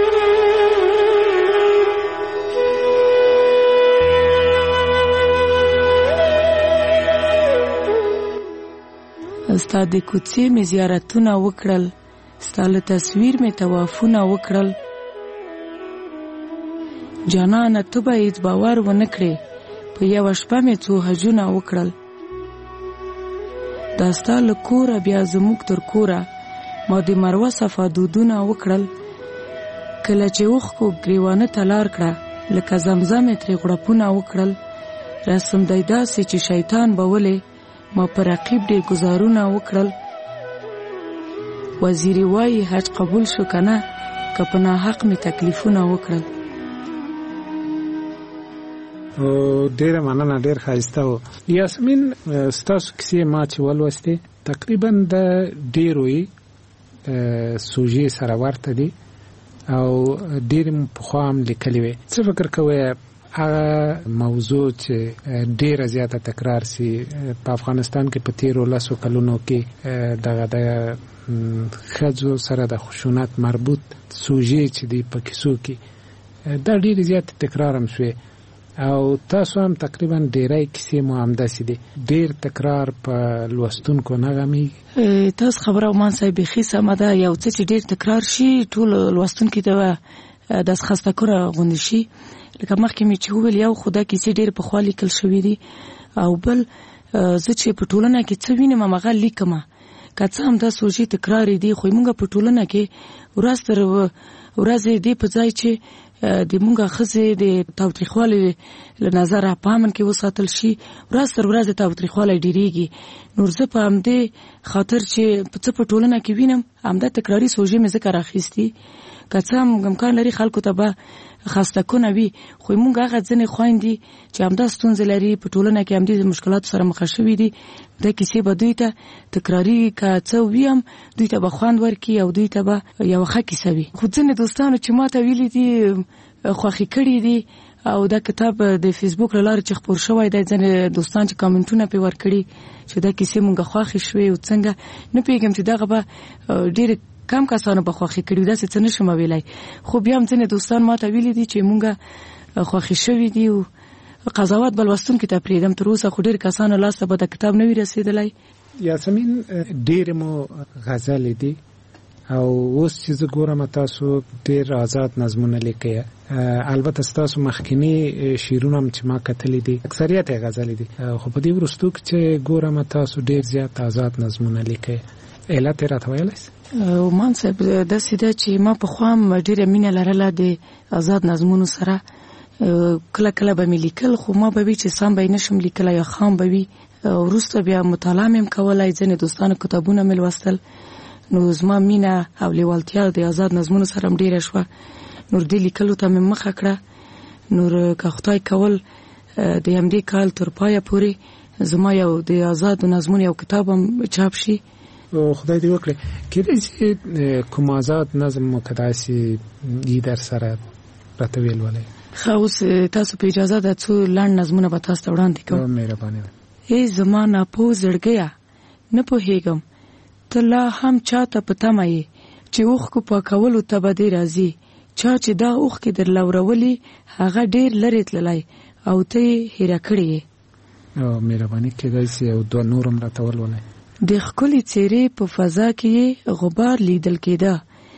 ستا د کوڅې مې زیارتونه وکړل، ستا له تصویر مې طوافونه وکړل، جانانه ته به هېڅ باور ونه کړې، په یوه شپه مې څو حجونه وکړل. دا ستا له کوره بیا زموږ تر کوره ما د مروه صفا دودونه وکړل. کله چې اوښکو ګریوانه ته لار کړه، لکه زمزم یې ترې غړپونه وکړل. رسم دی داسې چې شیطان به ولې ما پر رقیب ډېر ګزارونه وکړل. وزیري وایي حج قبول شو که نه، که په ناحق مې تکلیفونه وکړل. ډېره مننه، ډېر ښایسته و. یاسمین ستاسو کیسې ما چې ولوستې تقریبا د ډېرو یې سوژې سره ورته دي او ډېرې مو پخوا هم لیکلې وې. څه فکر کوئ هغه موضوع چې ډیره زیاته تکرار سي په افغانستان کې په تیرو لسو کلونو کې دغه د ښځو سره د خشونت مربوط سوژې چې دی په کیسو کې دا ډیره زیاته تکرار هم شوې او تاسو هم تقریبا ډیرای کیسې مو همداسې دي، ډیر تکرار په لوستونکو نه غمیږي. تاسو خبره ومان صاحب بیخي سمه ده، یو څه چې ډیر تکرار شي ټول لوستونکي ته داس خسته کوره غوندې شي. لکه مخکې مې چې وویل یو خو دا کیسې ډېرې پخوا لیکل شوي دي او بل زه چې په ټولنه کې څه وینم هماغه لیکمه. که څه هم دا سوژې تکرارې دي خو موږ په ټولنه کې ورځ تر ورځې دې په ځای چې د موږ ښځې د تاوتریخوالي له نظره په امن کې وساتل شي، ورځ تر ورځې تاوتریخوالی ډېرېږي. نور زه په همدې خاطر چې څه په ټولنه کې وینم همدا تکراري سوژې مې ځکه راخیستي. که څه هم امکان لري خلکو ته به خسته کنه وي، خو موږ هغه ځینې خویندې چې همدا ستونزې لري په ټولنه کې همدې مشکلاتو سره مخ شوي دي، دا کیسې به دوی ته تکراري که څه ویم دوی ته به خوند ورکړي او دوی ته به یوه ښه کیسه وي. خو ځینې دوستانو چې ما ته ویلي دي خوښې کړي دي او دا کتاب د فیسبوک له لارې چې خپور شوی دی، ځینې دوستان چې کامنټونه پرې ورکړي چې دا کیسې مونږ خوښې شوې او څنګه نه پوهېږم چې دغه به ډېرې کم کسانو به خوښې کړي، داسې څه نشم ویلی. خو بیا هم ځینې دوستان ما ته ویلي دي چې مونږ خوښې شوي دي او قضاوت به لوستونکي ته پرېږدم. تر اوسه خو ډېر کسانو لاس ته به د کتاب نه وي رسېدلی. یاسمین ډېرې مو غزلې دي او اوس چې زه ګورم تاسو ډېر آزاد نظمونه لیکئ. البته ستاسو مخکینی شعرونه چې ما کتلې دي اکثریت یې غزلې دي، خو په دې وروستو کې چې ګورم تاسو ډېر زیات آزاد نظمونه لیکئ. علت یې راته ویلی سئ؟ مان صاحب داسې ده چې ما پخوا هم ډېره مینه لرله د آزاد نظمونو سره. کله کله به مې لیکل، خو ما به وي چې سم به یې نشم لیکلی یا خام به وي. وروسته بیا مطالعه مې هم کولی، ځینې دوستانو کتابونه مې لوستل، نو زما مینه او لیوالتیا د آزاد نظمونو سره هم ډېره شوه. نور دې لیکلو ته مې مخه کړه. نور که خدای کول د همدې کال تر پایه پورې زما یو د آزادو نظمونو یو کتاب هم چاپ شي. خدای دې وکړي. کېدای چې کوم آزاد نظم مو که داسې یي در سره راته ویلولی؟ ښه، اوس تاسو په اجازه ده څو لنډ نظمونه به تاسو ته وړاندې کوم. مهرباني ده. ای زما ناپوه زړګیه، نه پوهېږم ته لا هم چاته په تمه یې چې اوښکو پاکولو ته به دې راځي. چا چې دا اوښکې در لورولي هغه ډېر لرې تللی او ته یې هیره کړې یې. مهرباني کېدای شي یو دوه نور هم راته ولولئ. د ښکلې څېرې په فضا کې یې غبار لیدل کېده،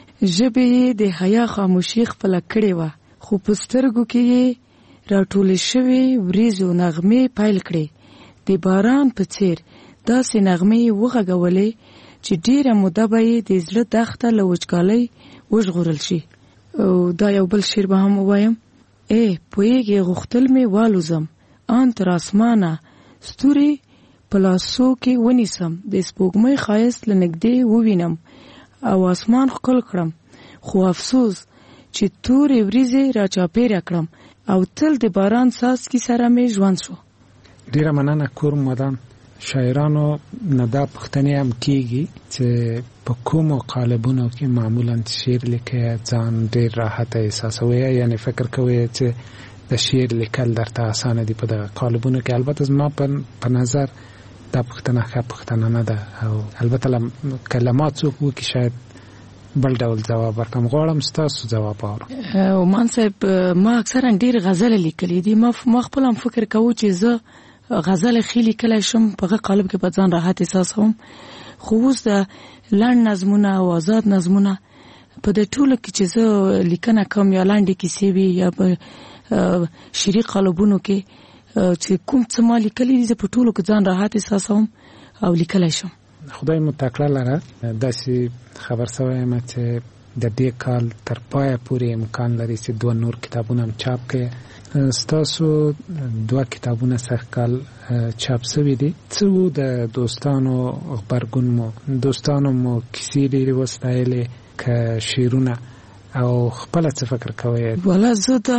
ژبې یې د حیا خاموشي خپله کړې وه، خو په سترګو کې یې راټولې شوې وریځو نغمې پیل کړې. د باران په څېر داسې نغمې یې وغږولې چې ډېره موده به یې د زړه دښته له وچکالۍ وژغورل شي. او دا یو بل شعر به هم ووایم. ای پوهېږې غوښتل مې والوزم ان تر اسمانه، ستوري په لاسو کې ونیسم، د سپوږمۍ ښایست له نږدې ووینم او اسمان ښکل کړم، خو افسوس چې تورې وریځې را چاپېره کړم او تل د باران څاڅکي سره مې ژوند شو. ډېره مننه کور مدام. شاعرانو نه دا پوښتنې هم کېږي چې په کومو قالبونو کې معمولا شعر لیکئ، ځان ډېر راحته احساسوئ، یعنې فکر کوئ چې د شعر لیکل درته اسانه دي په دغه قالبونو کې؟ البته زما په نظر دا پوښتنه ښه پوښتنه نه ده، او البته کلمات څوک وکړي شاید بل ډول جواب ورکړم. غواړم ستاسو جواب واورم. مان صاحب ما اکثرا ډېر غزل لیکلي دي. ما ما خپل هم فکر کوم چې زه غزل ښې لیکلی شم، په هغه قالب کې به ځان راحت احساسوم. خو اوس د لنډ نظمونه او آزاد نظمونه په دې ټولو کې چې زه لیکنه کوم، یا لنډې کیسې وي یا په شعري قالبونو کې چې کوم څه ما لیکلي دي، زه په ټولو کې ځان راحت احساسوم او لیکلی شم. خدای مو تکړه لره. داسې خبر شوی یم چې د دې کال تر پایه پورې امکان لري چې دوه نور کتابونه هم چاپ کړئ. ستاسو دوه کتابونه سږ کال چاپ شوي دي. څه و د دوستانو غبرګون مو؟ دوستانو مو کیسې ډېرې وستایلې که شعرونه، او خپله څه فکر کوئ؟ والا زه دا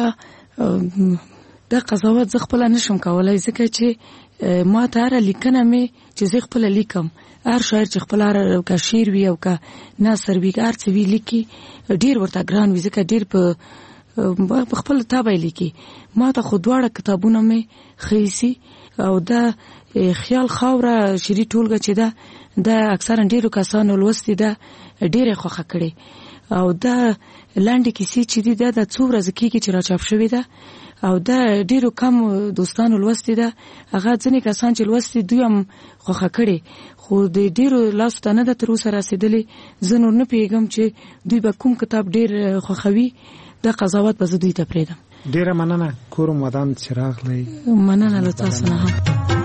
دا قضاوت زه خپله نشم کولی، ځکه چې ما ته هره لیکنه مې چې زه خپله لیکم، هر شاعر چې خپل هر که شعر وي او که نثر وي هر څه وي لیکي، ډېر ورته ګران وي، ځکه ډېر په په خپل طبع لیکي. ما ته خو دواړه کتابونه مې ښه ایسي، او دا خیال خاوره شعري ټولګه چې ده دا اکثرا ډېرو کسانو لوستې ده، ډېرې خوښه کړې. او دا لنډې کیسې چې دي دا د څو ورځې کېږي چې راچاپ شوې ده، او دا ډېرو کم دوستانو لوستې ده. هغه ځینې کسان چې لوستې دوی هم خوښه کړې، خو د ډېرو لاسو ته نه ده تر اوسه رسېدلې. زه نور نه پوهېږم چې دوی به کوم کتاب ډېر خوښوي. دا قضاوت به زه دوی ته پرېږدم. ډېره مننه کور مدام چې راغلی. مننه له تاسو نه هم.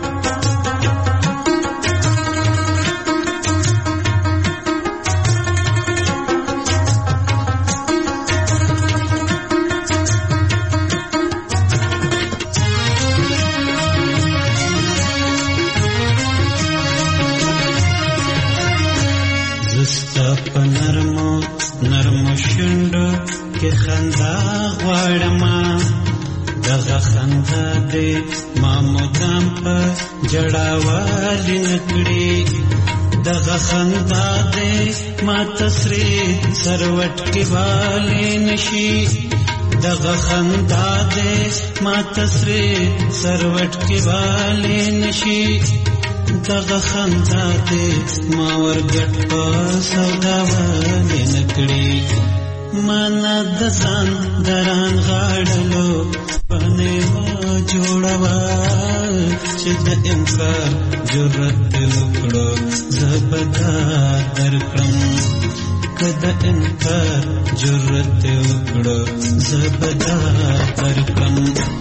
په نرمو نرمو شونډو کې خندا غواړم، دغه خندا دې ما مدام په جړاوالي نکړي، دغه خندا دې ما تسري سروټ کې والي نشي، دغه خندا دې ما تسري سروټ کې والي نشي، دغه خندا دې ما ورګټ په سودا والي نکړي، مانا د ځان دران غاړلو پنه ما جوړوا چې د انکار جرأت وکړو زبدا درکړم، کده انکار جرأت وکړه زبدا درکم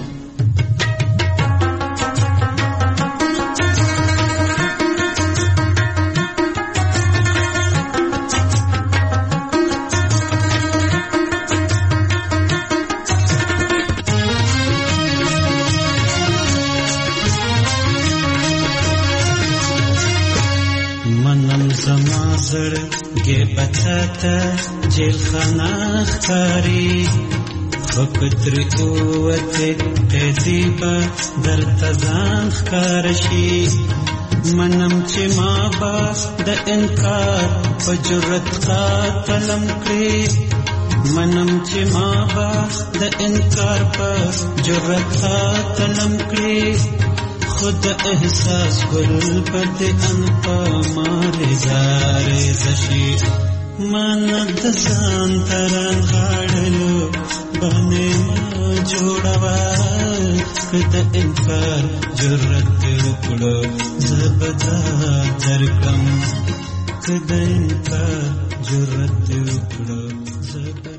زړګي بچاته جیل خانه ښکاري خو کتر قوته قیدی به درته ځان ښکار شي منم چې ما به د انکار په جرأت قاتلم کړي منم چې ما به د انکار په جرأت قاتلم کړي خود احساس گل پد ان پا مارے زارے زشی ماند سان تران غاڑلو بنے ما جوڑوا کد انکار جرأت وکړو زبدا درکم کد انکار جرأت وکړو زبدا